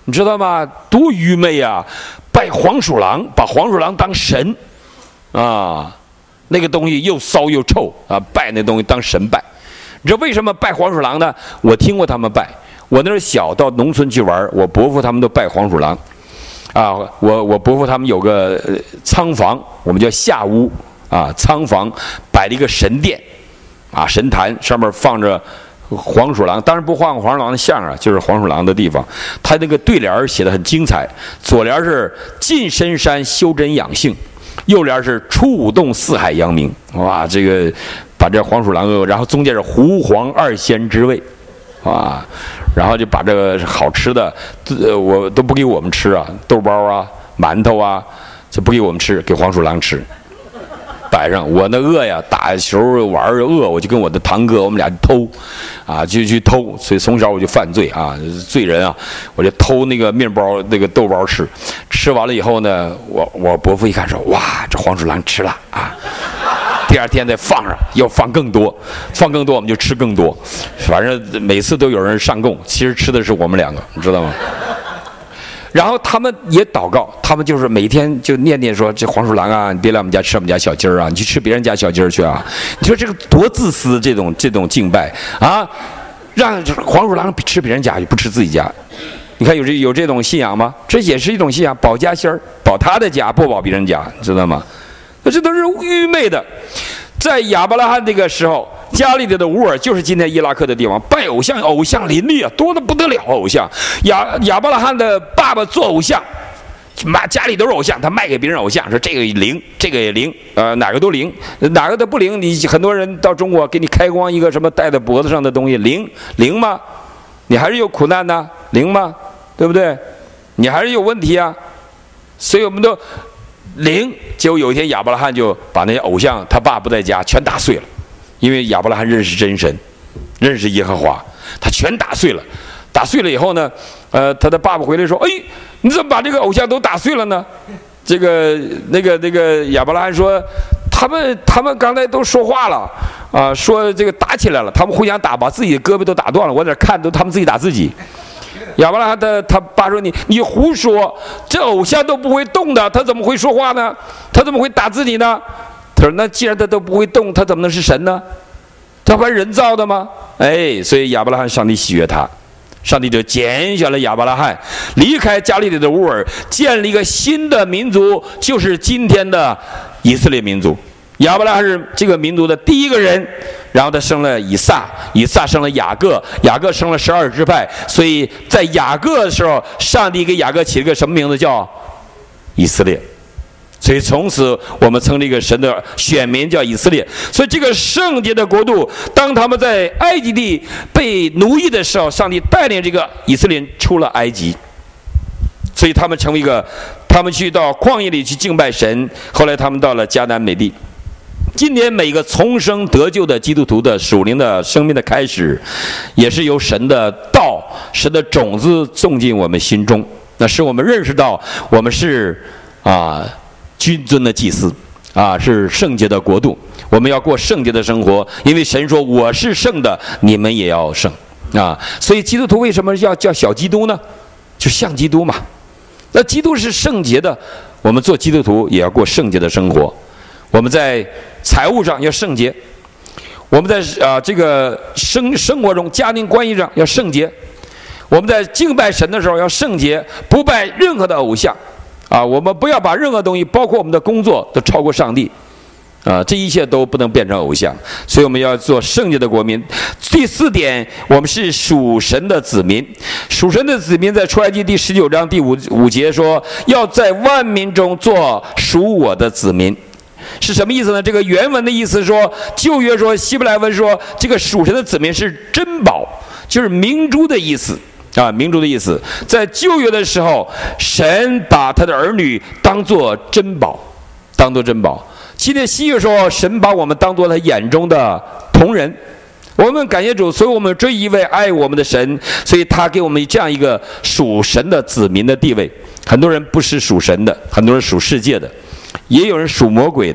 你知道吗？多愚昧啊！拜黄鼠狼，把黄鼠狼当神啊！那个东西又骚又臭啊！拜那东西当神拜。你知道为什么拜黄鼠狼呢？我听过他们拜。我那时候小，到农村去玩，我伯父他们都拜黄鼠狼啊。我伯父他们有个仓房，我们叫下屋啊，仓房摆了一个神殿啊，神坛上面放着黄鼠狼，当然不放黄鼠狼的像啊，就是黄鼠狼的地方。他那个对联写得很精彩，左联是进深山修真养性，右联是出五洞四海扬名。哇，这个把这黄鼠狼，然后中间是胡黄二仙之味，啊，然后就把这个好吃的，我都不给我们吃啊，豆包啊、馒头啊，就不给我们吃，给黄鼠狼吃。摆上我那饿呀，打球玩饿，我就跟我的堂哥，我们俩偷，啊，就去偷，所以从小我就犯罪啊，罪人啊，我就偷那个面包、那个豆包吃，吃完了以后呢，我伯父一看说，哇，这黄鼠狼吃了啊，第二天再放上，要放更多，放更多我们就吃更多，反正每次都有人上供，其实吃的是我们两个，你知道吗？然后他们也祷告，他们就是每天就念念说：“这黄鼠狼啊，你别来我们家吃我们家小鸡儿啊，你去吃别人家小鸡儿去啊！”你说这个多自私，这种敬拜啊，让黄鼠狼吃别人家，不吃自己家。你看有这种信仰吗？这也是一种信仰，保家仙儿，保他的家，不保别人家，知道吗？那这都是愚昧的。在亚伯拉罕那个时候，加利利的乌尔就是今天伊拉克的地方，拜偶像，偶像林立啊，多得不得了。偶像，亚伯拉罕的爸爸做偶像，家里都是偶像，他卖给别人偶像，说这个灵，这个也灵，哪个都灵，哪个都不灵。你很多人到中国给你开光一个什么戴在脖子上的东西，灵吗？你还是有苦难呢，灵吗？对不对？你还是有问题啊。所以我们都。结果有一天亚伯拉罕就把那些偶像，他爸不在家，全打碎了，因为亚伯拉罕认识真神，认识耶和华，他全打碎了。打碎了以后呢，他的爸爸回来说：“哎，你怎么把这个偶像都打碎了呢？”那个亚伯拉罕说：“他们刚才都说话了啊，说这个打起来了，他们互相打，把自己的胳膊都打断了。我在这看，都他们自己打自己。”亚伯拉罕他爸说：“你胡说，这偶像都不会动的，他怎么会说话呢？他怎么会打自己呢？”他说：“那既然他都不会动，他怎么能是神呢？他不是人造的吗？”哎，所以亚伯拉罕，上帝喜悦他，上帝就拣选了亚伯拉罕，离开加利利的乌尔，建立一个新的民族，就是今天的以色列民族。亚伯拉罕是这个民族的第一个人，然后他生了以撒，以撒生了雅各，雅各生了12支派，所以在雅各的时候，上帝给雅各起了个什么名字？叫以色列。所以从此我们称这个神的选民叫以色列。所以这个圣洁的国度，当他们在埃及地被奴役的时候，上帝带领这个以色列人出了埃及，所以他们成为一个，他们去到旷野里去敬拜神，后来他们到了迦南美地。今年每个重生得救的基督徒的属灵的生命的开始，也是由神的道、神的种子种进我们心中，那使我们认识到我们是君尊的祭司是圣洁的国度，我们要过圣洁的生活，因为神说我是圣的，你们也要圣所以基督徒为什么要叫小基督呢？就像基督嘛。那基督是圣洁的，我们做基督徒也要过圣洁的生活。我们在财务上要圣洁，我们在这个生活中家庭关系上要圣洁，我们在敬拜神的时候要圣洁，不拜任何的偶像我们不要把任何东西，包括我们的工作，都超过上帝这一切都不能变成偶像，所以我们要做圣洁的国民。第4点，我们是属神的子民。属神的子民在出埃及第19章第5节说，要在万民中做属我的子民。是什么意思呢？这个原文的意思说，旧约说，希伯来文说，这个属神的子民是珍宝，就是明珠的意思明珠的意思。在旧约的时候，神把他的儿女当作珍宝，当作珍宝。今天新约说，神把我们当作他眼中的瞳人。我们感谢主，所以我们追一位爱我们的神，所以他给我们这样一个属神的子民的地位。很多人不是属神的，很多人属世界的，也有人属魔鬼的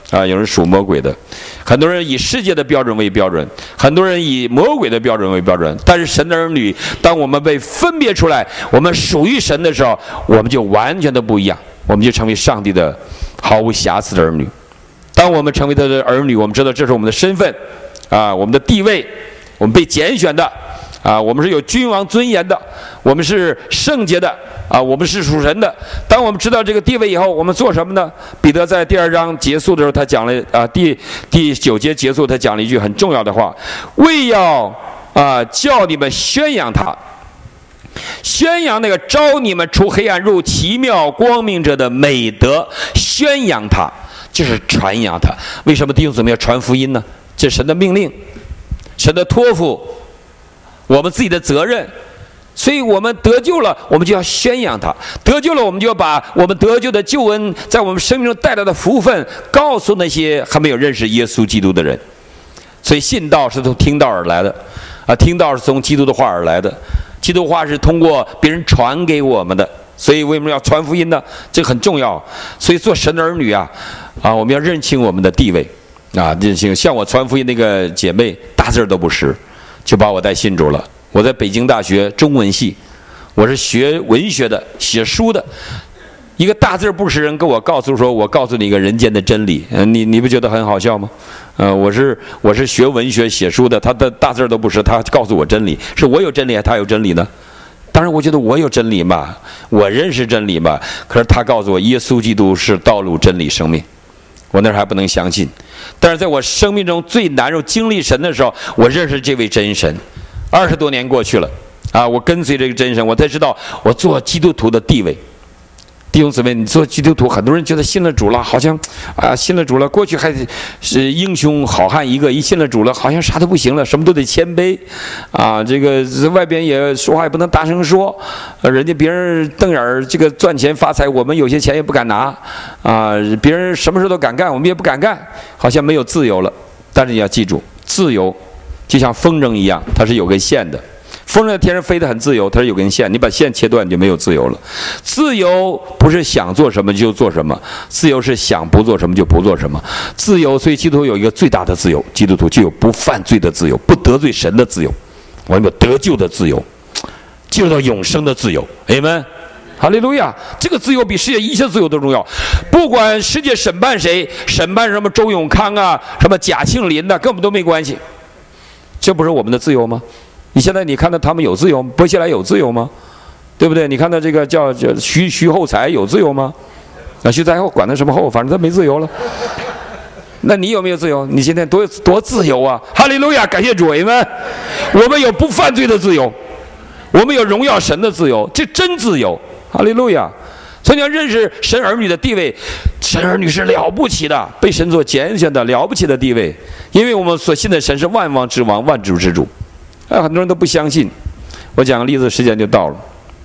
啊，有人属魔鬼的，很多人以世界的标准为标准，很多人以魔鬼的标准为标准。但是神的儿女，当我们被分别出来，我们属于神的时候，我们就完全的不一样，我们就成为上帝的毫无瑕疵的儿女。当我们成为他的儿女，我们知道这是我们的身份啊，我们的地位，我们被拣选的啊，我们是有君王尊严的，我们是圣洁的啊，我们是属神的。当我们知道这个地位以后，我们做什么呢？彼得在第2章结束的时候，他讲了啊，第9节结束，他讲了一句很重要的话：为要叫你们宣扬他，宣扬那个招你们出黑暗入奇妙光明者的美德，宣扬他就是传扬他。为什么弟兄姊妹要传福音呢？这是神的命令，神的托付，我们自己的责任。所以我们得救了，我们就要宣扬他；得救了，我们就要把我们得救的救恩在我们生命中带来的福分告诉那些还没有认识耶稣基督的人。所以信道是从听道而来的啊，听道是从基督的话而来的，基督话是通过别人传给我们的。所以为什么要传福音呢？这个很重要。所以做神的儿女啊，我们要认清我们的地位啊，认清。像我传福音那个姐妹，大字都不识，就把我带信主了。我在北京大学中文系，我是学文学的，写书的。一个大字不识人跟我告诉说，我告诉你一个人间的真理，你不觉得很好笑吗？我是学文学写书的，他的大字都不识，他告诉我真理，是我有真理还是他有真理呢？当然我觉得我有真理嘛，我认识真理嘛。可是他告诉我耶稣基督是道路真理生命，我那时还不能相信。但是在我生命中最难受经历神的时候，我认识这位真神。20多年过去了啊，我跟随这个真神，我才知道我做基督徒的地位。弟兄姊妹，你做基督徒，很多人觉得信了主了，好像信了主了，过去还是英雄好汉一个，一信了主了，好像啥都不行了，什么都得谦卑啊。这个外边也说话也不能大声说，人家别人瞪眼这个赚钱发财，我们有些钱也不敢拿啊。别人什么事都敢干，我们也不敢干，好像没有自由了。但是你要记住，自由就像风筝一样，它是有根线的。风筝在天上飞得很自由，它是有根线，你把线切断，你就没有自由了。自由不是想做什么就做什么，自由是想不做什么就不做什么。自由，所以基督徒有一个最大的自由，基督徒就有不犯罪的自由，不得罪神的自由，我们有得救的自由，进入到永生的自由。阿们，哈利路亚！这个自由比世界一切自由都重要。不管世界审判谁，审判什么周永康啊，什么贾庆林呐，跟我们都没关系。这不是我们的自由吗？你现在你看到他们有自由，薄熙来有自由吗？对不对？你看到这个叫徐厚才有自由吗？徐才厚管他什么厚，反正他没自由了。那你有没有自由？你今天多自由啊！哈利路亚，感谢主阿们。我们有不犯罪的自由，我们有荣耀神的自由，这真自由。哈利路亚！所以你要认识神儿女的地位，神儿女是了不起的，被神所拣选的了不起的地位，因为我们所信的神是万王之王，万主之主。很多人都不相信。我讲个例子，时间就到了。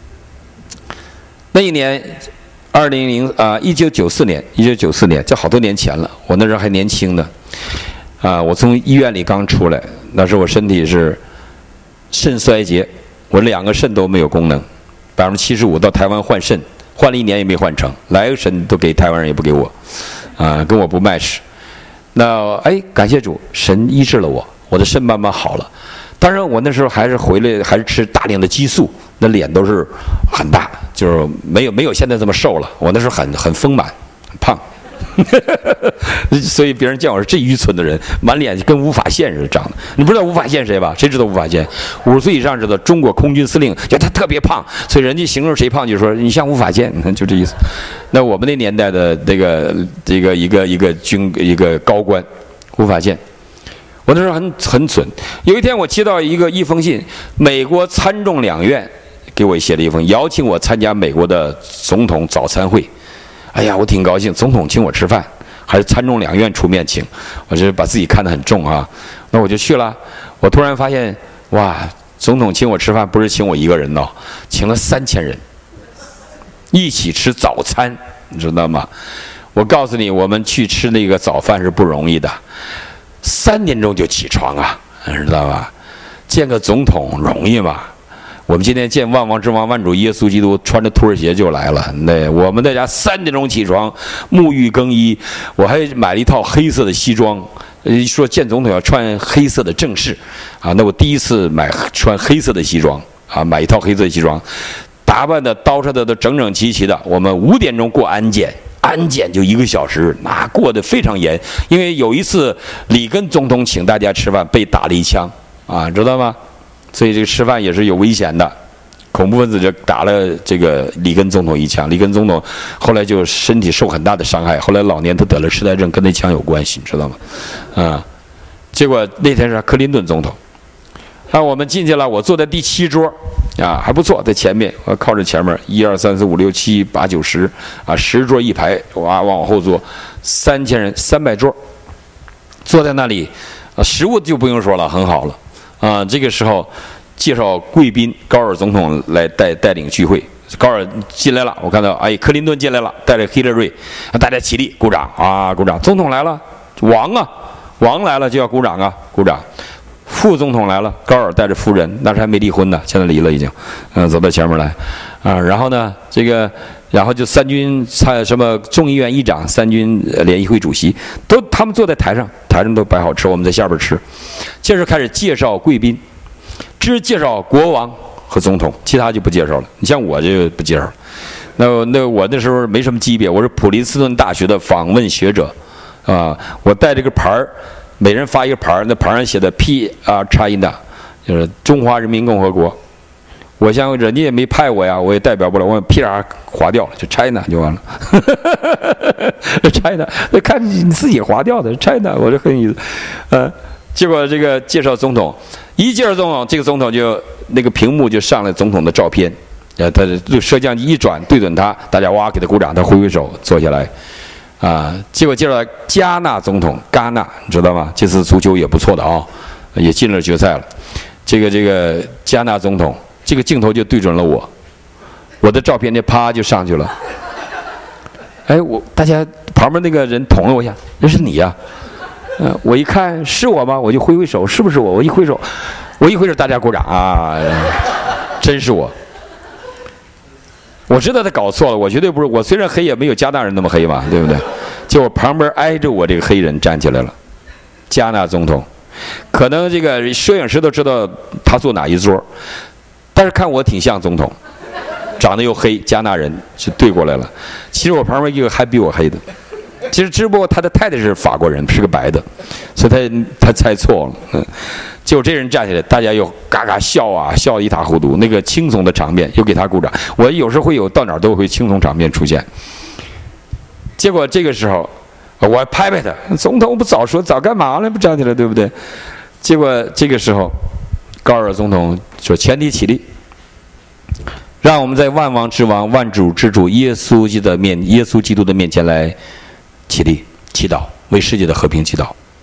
那一年1994年，这好多年前了，我那时候还年轻呢。我从医院里刚出来，那时候我身体是肾衰竭，我2个肾都没有功能，75%到台湾换肾，换了1年也没换成，来个肾都给台湾人也不给我，跟我不 match。那感谢主，神医治了我，我的肾慢慢好了。当然我那时候还是回来还是吃大量的激素，那脸都是很大，就是没有现在这么瘦了。我那时候很丰满，很胖，所以别人见我是这愚蠢的人，满脸跟吴法宪似的长的。你不知道吴法宪谁吧？谁知道吴法宪？50岁以上知道，中国空军司令，觉得他特别胖，所以人家形容谁胖就说你像吴法宪，就这意思。那我们那年代的这个一个高官，吴法宪。我那时候很蠢。有一天我接到一封信，美国参众两院给我写了一封，邀请我参加美国的总统早餐会。哎呀，我挺高兴，总统请我吃饭，还是参众两院出面请，我就把自己看得很重啊。那我就去了。我突然发现，哇，总统请我吃饭不是请我一个人哦，请了3000人一起吃早餐，你知道吗？我告诉你，我们去吃那个早饭是不容易的。3点钟就起床啊，知道吧？见个总统容易吗？ 我们今天见万王之王、万主耶稣基督穿着拖鞋就来了。那我们在家3点钟起床，沐浴更衣，我还买了一套黑色的西装。说见总统要穿黑色的正式，啊，那我第一次穿黑色的西装啊，买一套黑色的西装，打扮的捯饬的都整整齐齐的。我们5点钟过安检。安检就1个小时，那过得非常严。因为有一次里根总统请大家吃饭，被打了一枪啊，知道吗？所以这个吃饭也是有危险的。恐怖分子就打了这个里根总统一枪，里根总统后来就身体受很大的伤害，后来老年他得了痴呆症，跟那枪有关系，你知道吗？啊，结果那天是克林顿总统。我们进去了，我坐在第7桌，啊，还不错，在前面，我靠着前面，1、2、3、4、5、6、7、8、9、10，啊，10桌一排，哇，往后坐，3000人，300桌，坐在那里，食物就不用说了，很好了，啊，这个时候介绍贵宾，高尔总统来带领聚会，高尔进来了，我看到，哎，克林顿进来了，带着希拉瑞，大家起立鼓掌啊，鼓掌，总统来了，王来了就要鼓掌啊，鼓掌。副总统来了，高尔带着夫人，那时还没离婚呢，现在离了已经，走到前面来，啊，然后呢，然后就3军什么众议院议长、3军联谊会主席，他们坐在台上都摆好吃，我们在下边吃。接着开始介绍贵宾，只介绍国王和总统，其他就不介绍了。你像我就不介绍了。那我那时候没什么级别，我是普林斯顿大学的访问学者，啊，我带这个牌儿。每人发一个牌，那牌上写的 China， 就是中华人民共和国。我想人家也没派我呀，我也代表不了，我屁啥划掉了，就 China 就完了。China， 看你自己划掉的 China， 我这很有意思。结果这个介绍总统，一介绍总统，这个总统就那个屏幕就上来总统的照片，他的摄像机一转对准他，大家哇给他鼓掌，他挥挥手坐下来。啊，结果介绍加纳总统，戛纳你知道吗？这次足球也不错的啊，也进了决赛了。这个加纳总统，这个镜头就对准了我的照片就啪就上去了。哎，大家旁边那个人捅了我一下，那是你呀？我一看是我吗？我就挥挥手，是不是我？我一挥手，大家鼓掌啊，真是我。我知道他搞错了，我绝对不是。我虽然黑，也没有加纳人那么黑嘛，对不对？结果旁边挨着我这个黑人站起来了，加纳总统。可能这个摄影师都知道他坐哪一桌，但是看我挺像总统，长得又黑，加纳人就对过来了。其实我旁边一个还比我黑的，其实只不过他的太太是法国人，是个白的，所以他猜错了。结果这人站起来，大家又嘎嘎笑啊，笑得一塌糊涂。那个轻松的场面又给他鼓掌。我有时候到哪儿都会轻松场面出现。结果这个时候，我还拍他，总统不早说，早干嘛了？不站起来，对不对？结果这个时候，高尔总统说：“全体起立，让我们在万王之王、万主之主耶稣基督的面前来起立，祈祷，为世界的和平祈祷。”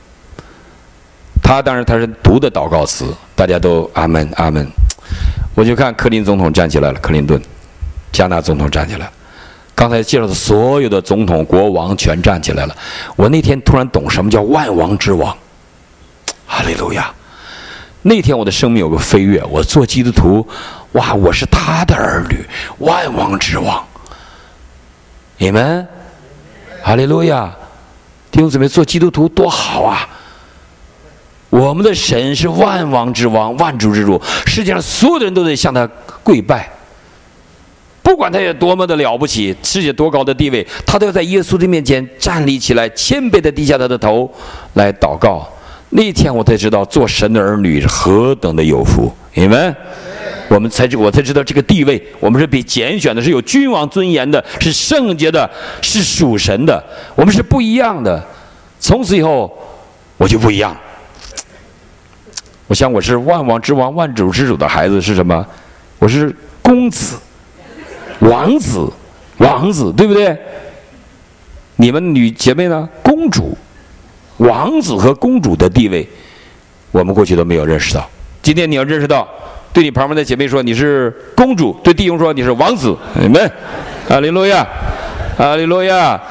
当然他是读的祷告词，大家都阿门阿门。我就看克林总统站起来了，克林顿，加纳总统站起来了，刚才介绍的所有的总统国王全站起来了。我那天突然懂什么叫万王之王，哈利路亚！那天我的生命有个飞跃，我做基督徒，哇，我是他的儿女，万王之王。你们，哈利路亚！弟兄姊妹，做基督徒多好啊！我们的神是万王之王，万主之主，世界上所有的人都得向他跪拜，不管他有多么的了不起，世界多高的地位，他都要在耶稣的面前站立起来，谦卑的低下他的头来祷告。那天我才知道做神的儿女是何等的有福，你们，我才知道这个地位，我们是被拣选的，是有君王尊严的，是圣洁的，是属神的，我们是不一样的。从此以后我就不一样。我想我是万王之王、万主之主的孩子是什么？我是公子、王子，对不对？你们女姐妹呢？公主、王子和公主的地位，我们过去都没有认识到。今天你要认识到，对你旁边的姐妹说你是公主，对弟兄说你是王子。你们，哈利路亚，哈利路亚。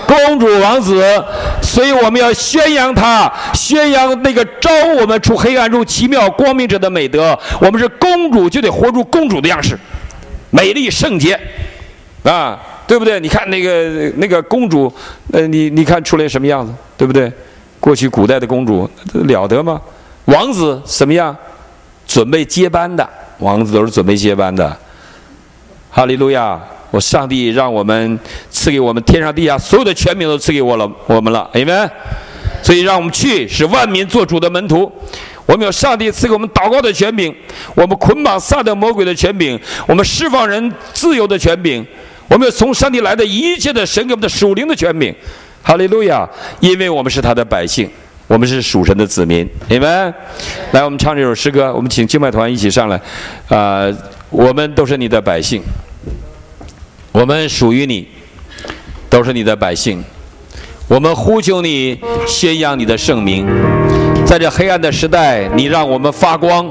公主、王子，所以我们要宣扬他，宣扬那个招我们出黑暗入奇妙光明者的美德。我们是公主，就得活出公主的样式，美丽圣洁，啊，对不对？你看那个公主，你看出来什么样子，对不对？过去古代的公主了得吗？王子什么样？准备接班的，王子都是准备接班的。哈利路亚！我上帝让我们赐给我们天上地下所有的权柄都赐给我们了，阿们。所以让我们去使万民做主的门徒。我们有上帝赐给我们祷告的权柄，我们捆绑撒旦魔鬼的权柄，我们释放人自由的权柄，我们有从上帝来的一切的神给我们的属灵的权柄。哈利路亚！因为我们是他的百姓，我们是属神的子民，阿们。来，我们唱这首诗歌，我们请敬拜团一起上来。我们都是你的百姓，我们属于你，都是你的百姓。我们呼求你，宣扬你的圣名。在这黑暗的时代，你让我们发光。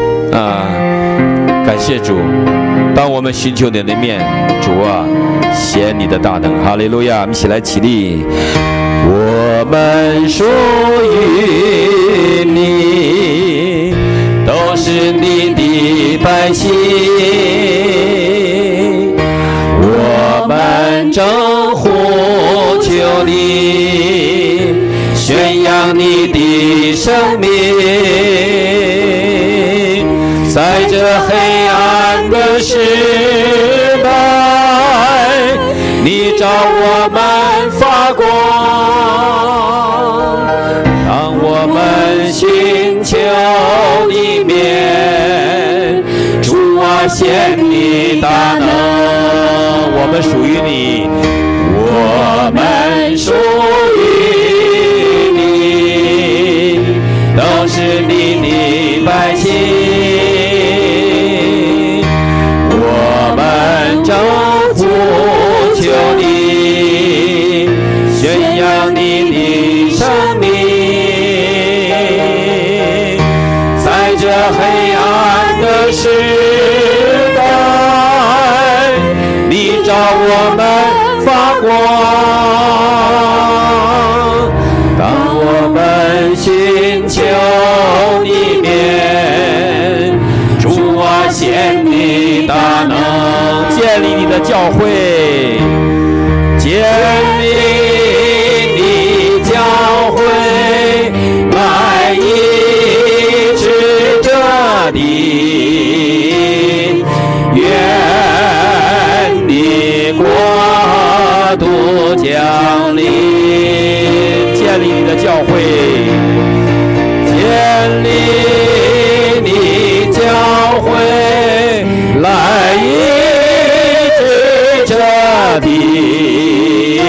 感谢主，当我们寻求你的面，主啊，显你的大能。哈利路亚！我们一起来起立。我们属于你，都是你的百姓。我们正呼求你，宣扬你的生命。在这黑暗的时代，你照我们发光。当我们寻求你面，主啊，显你大能。我们属于你，我们属于你，都是你的百姓。我们正呼求你，宣扬你的生命。在这黑暗的时代，你照我们发光。当我们寻求你面，主啊，显你大能，建立你的教会，建立你教会，来医治这地，愿你国度降临。建立你的教会，建立你教会，来医治这地，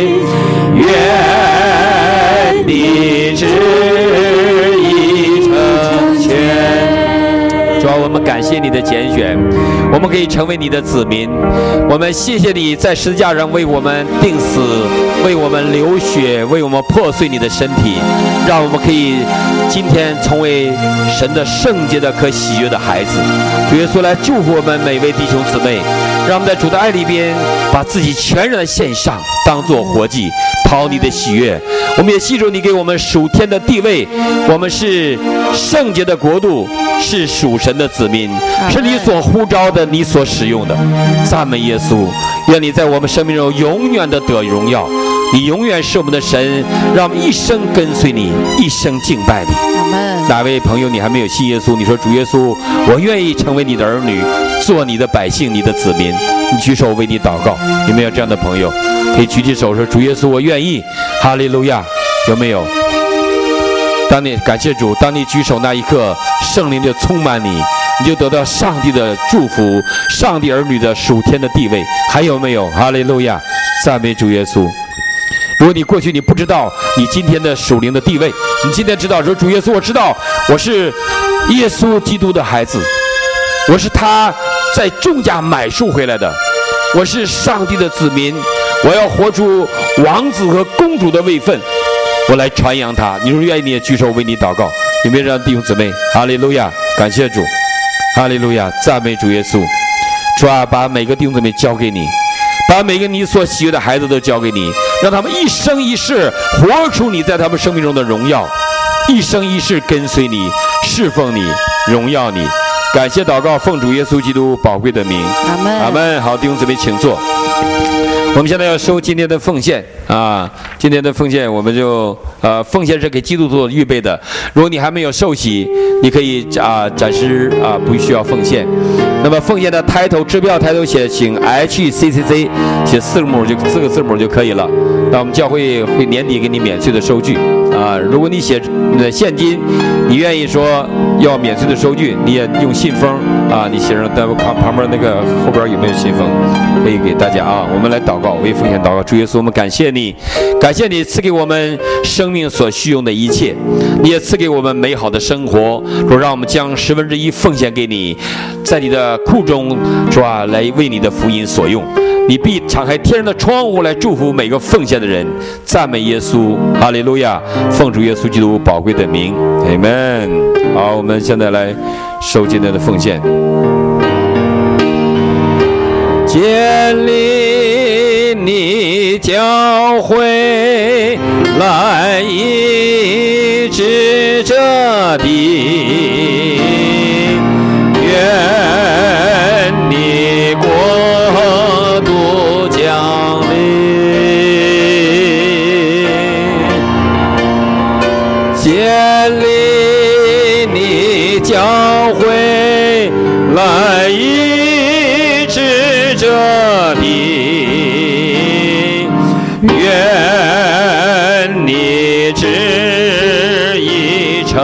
愿你旨意成全。主啊，我们感谢你的拣选，我们可以成为你的子民。我们谢谢你在十字架上为我们定死，为我们流血，为我们破碎你的身体，让我们可以今天成为神的圣洁的可喜悦的孩子。主耶稣来祝福我们每位弟兄姊妹，让我们在主的爱里边把自己全然的献上，当作活祭，讨你的喜悦。我们也记住你给我们属天的地位，我们是圣洁的国度，是属神的子民，是你所呼召的，你所使用的。赞美耶稣，愿你在我们生命中永远的得荣耀，你永远是我们的神，让我们一生跟随你，一生敬拜你。哪位朋友你还没有信耶稣？你说主耶稣，我愿意成为你的儿女，做你的百姓，你的子民。你举手为你祷告，有没有这样的朋友？可以举起手说主耶稣，我愿意。哈利路亚，有没有？当你感谢主，当你举手那一刻，圣灵就充满你，你就得到上帝的祝福，上帝儿女的属天的地位。还有没有？哈利路亚，赞美主耶稣。如果你过去你不知道你今天的属灵的地位，你今天知道说主耶稣，我知道我是耶稣基督的孩子，我是他在重价买赎回来的，我是上帝的子民，我要活出王子和公主的位分，我来传扬他。你说愿意，你也举手为你祷告。有没有让弟兄姊妹？哈利路亚，感谢主，哈利路亚，赞美主耶稣。主啊，把每个弟兄姊妹交给你，把把每个你所喜悦的孩子都交给你，让他们一生一世活出你在他们生命中的荣耀，一生一世跟随你，侍奉你，荣耀你。感谢祷告，奉主耶稣基督宝贵的名， 阿门， 阿门。好，弟兄姊妹请坐。我们现在要收今天的奉献啊，今天的奉献我们就奉献是给基督徒预备的。如果你还没有受洗，你可以暂时不需要奉献。那么奉献的支票抬头写请 HCCC， 写4个字母就可以了。那我们教会会年底给你免税的收据啊。如果你写现金，你愿意说要免税的收据，你也用信封啊，你写上旁边那个后边有没有信封，可以给大家啊。我们来祷告，为奉献祷告。主耶稣，我们感谢你，感谢你赐给我们生命所需用的一切，你也赐给我们美好的生活。说让我们将1/10奉献给你，在你的库中，是吧？来为你的福音所用。你必敞开天上的窗户来祝福每个奉献的人。赞美耶稣，哈利路亚！奉主耶稣基督宝贵的名，阿们。好，我们现在来收今天的奉献。建立你教会，来医治这地，愿你国度降临，建立你教会，来医治这地，愿你旨意成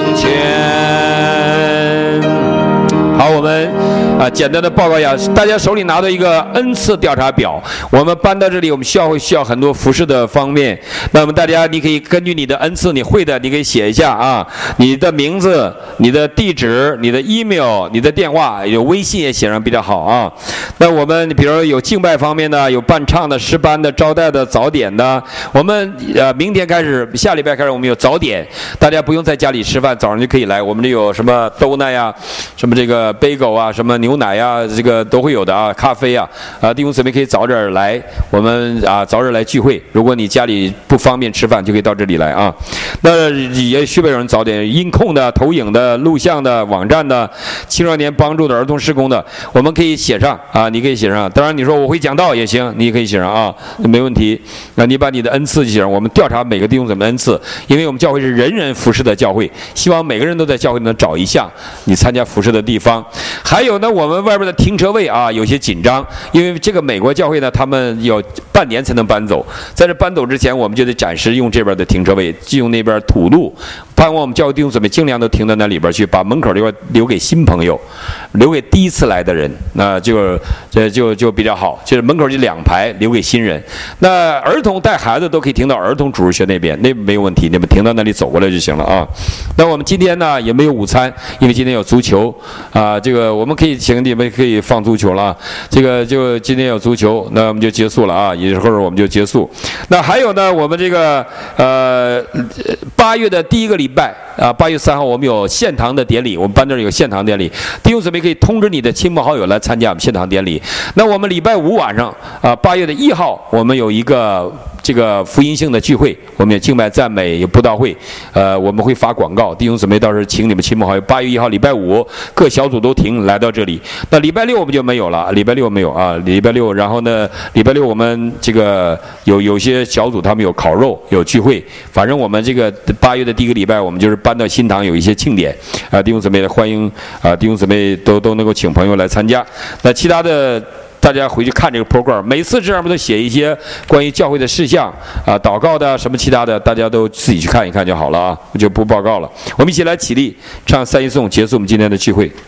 全。好，我们简单的报告一下，大家手里拿到一个恩赐调查表，我们搬到这里，我们需要很多服事的方面。那么大家你可以根据你的恩赐，你会的你可以写一下啊，你的名字、你的地址、你的 email、你的电话，有微信也写上比较好啊。那我们比如有敬拜方面的，有伴唱的、诗班的、招待的、早点的。我们明天开始，下礼拜开始我们有早点，大家不用在家里吃饭，早上就可以来。我们这有什么豆奶呀，什么这个bagel啊，什么牛奶呀，这个都会有的啊，咖啡啊，弟兄姊妹可以早点来，我们早点来聚会。如果你家里不方便吃饭，就可以到这里来啊。那也需要有人早点，音控的、投影的、录像的、网站的、青少年帮助的、儿童施工的，我们可以写上啊，你可以写上。当然你说我会讲道也行，你也可以写上啊，没问题。那你把你的恩赐写上，我们调查每个弟兄姊妹的恩赐，因为我们教会是人人服侍的教会，希望每个人都在教会能找一项你参加服侍的地方。还有呢，我们外边的停车位啊有些紧张，因为这个美国教会呢，他们有半年才能搬走，在这搬走之前，我们就得暂时用这边的停车位，就用那边土路。盼望我们教会弟兄姊妹尽量都停到那里边去，把门口留给新朋友，留给第一次来的人，那就比较好。就是门口就2排留给新人。那儿童带孩子都可以停到儿童主日学那边，那没有问题，你们停到那里走过来就行了啊。那我们今天呢也没有午餐，因为今天有足球啊，这个我们可以请你们可以放足球了，这个就今天有足球，那我们就结束了啊，一会儿我们就结束。那还有呢，我们这个8月的第1个礼拜啊，8月3号我们有献堂的典礼，我们班这儿有献堂典礼，弟兄姊妹可以通知你的亲朋好友来参加我们献堂典礼。那我们礼拜5晚上8月1号我们有一个这个福音性的聚会，我们有敬拜赞美，有布道会，我们会发广告，弟兄姊妹到时候请你们亲朋好友8月1号礼拜5各小组都停来到这里。那礼拜6我们就没有了，礼拜6没有啊，礼拜6，然后呢礼拜6我们这个有些小组他们有烤肉有聚会，反正我们这个8月的第1个礼拜我们就是搬到新堂有一些庆典弟兄姊妹欢迎弟兄姊妹都能够请朋友来参加。那其他的大家回去看这个 program， 每次这上面都写一些关于教会的事项祷告的什么其他的，大家都自己去看一看就好了啊，我就不报告了。我们一起来起立唱3一颂，结束我们今天的聚会。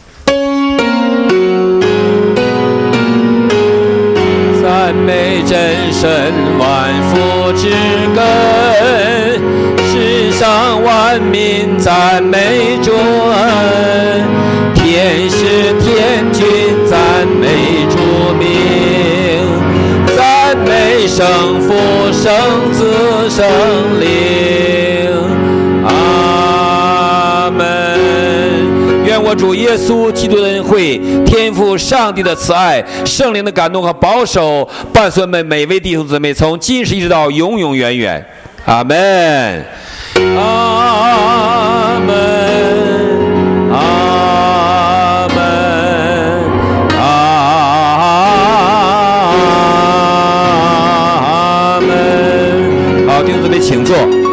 赞美真神万福之根，世上万民赞美主恩，天使天君赞美主名，赞美圣父圣子圣灵，阿门。愿我主耶稣基督的恩惠、天父上帝的慈爱、圣灵的感动和保守，伴随我们每位弟兄姊妹，从今时一直到永永远远。阿门，阿门，阿门，阿门。好，弟兄姊妹，请坐。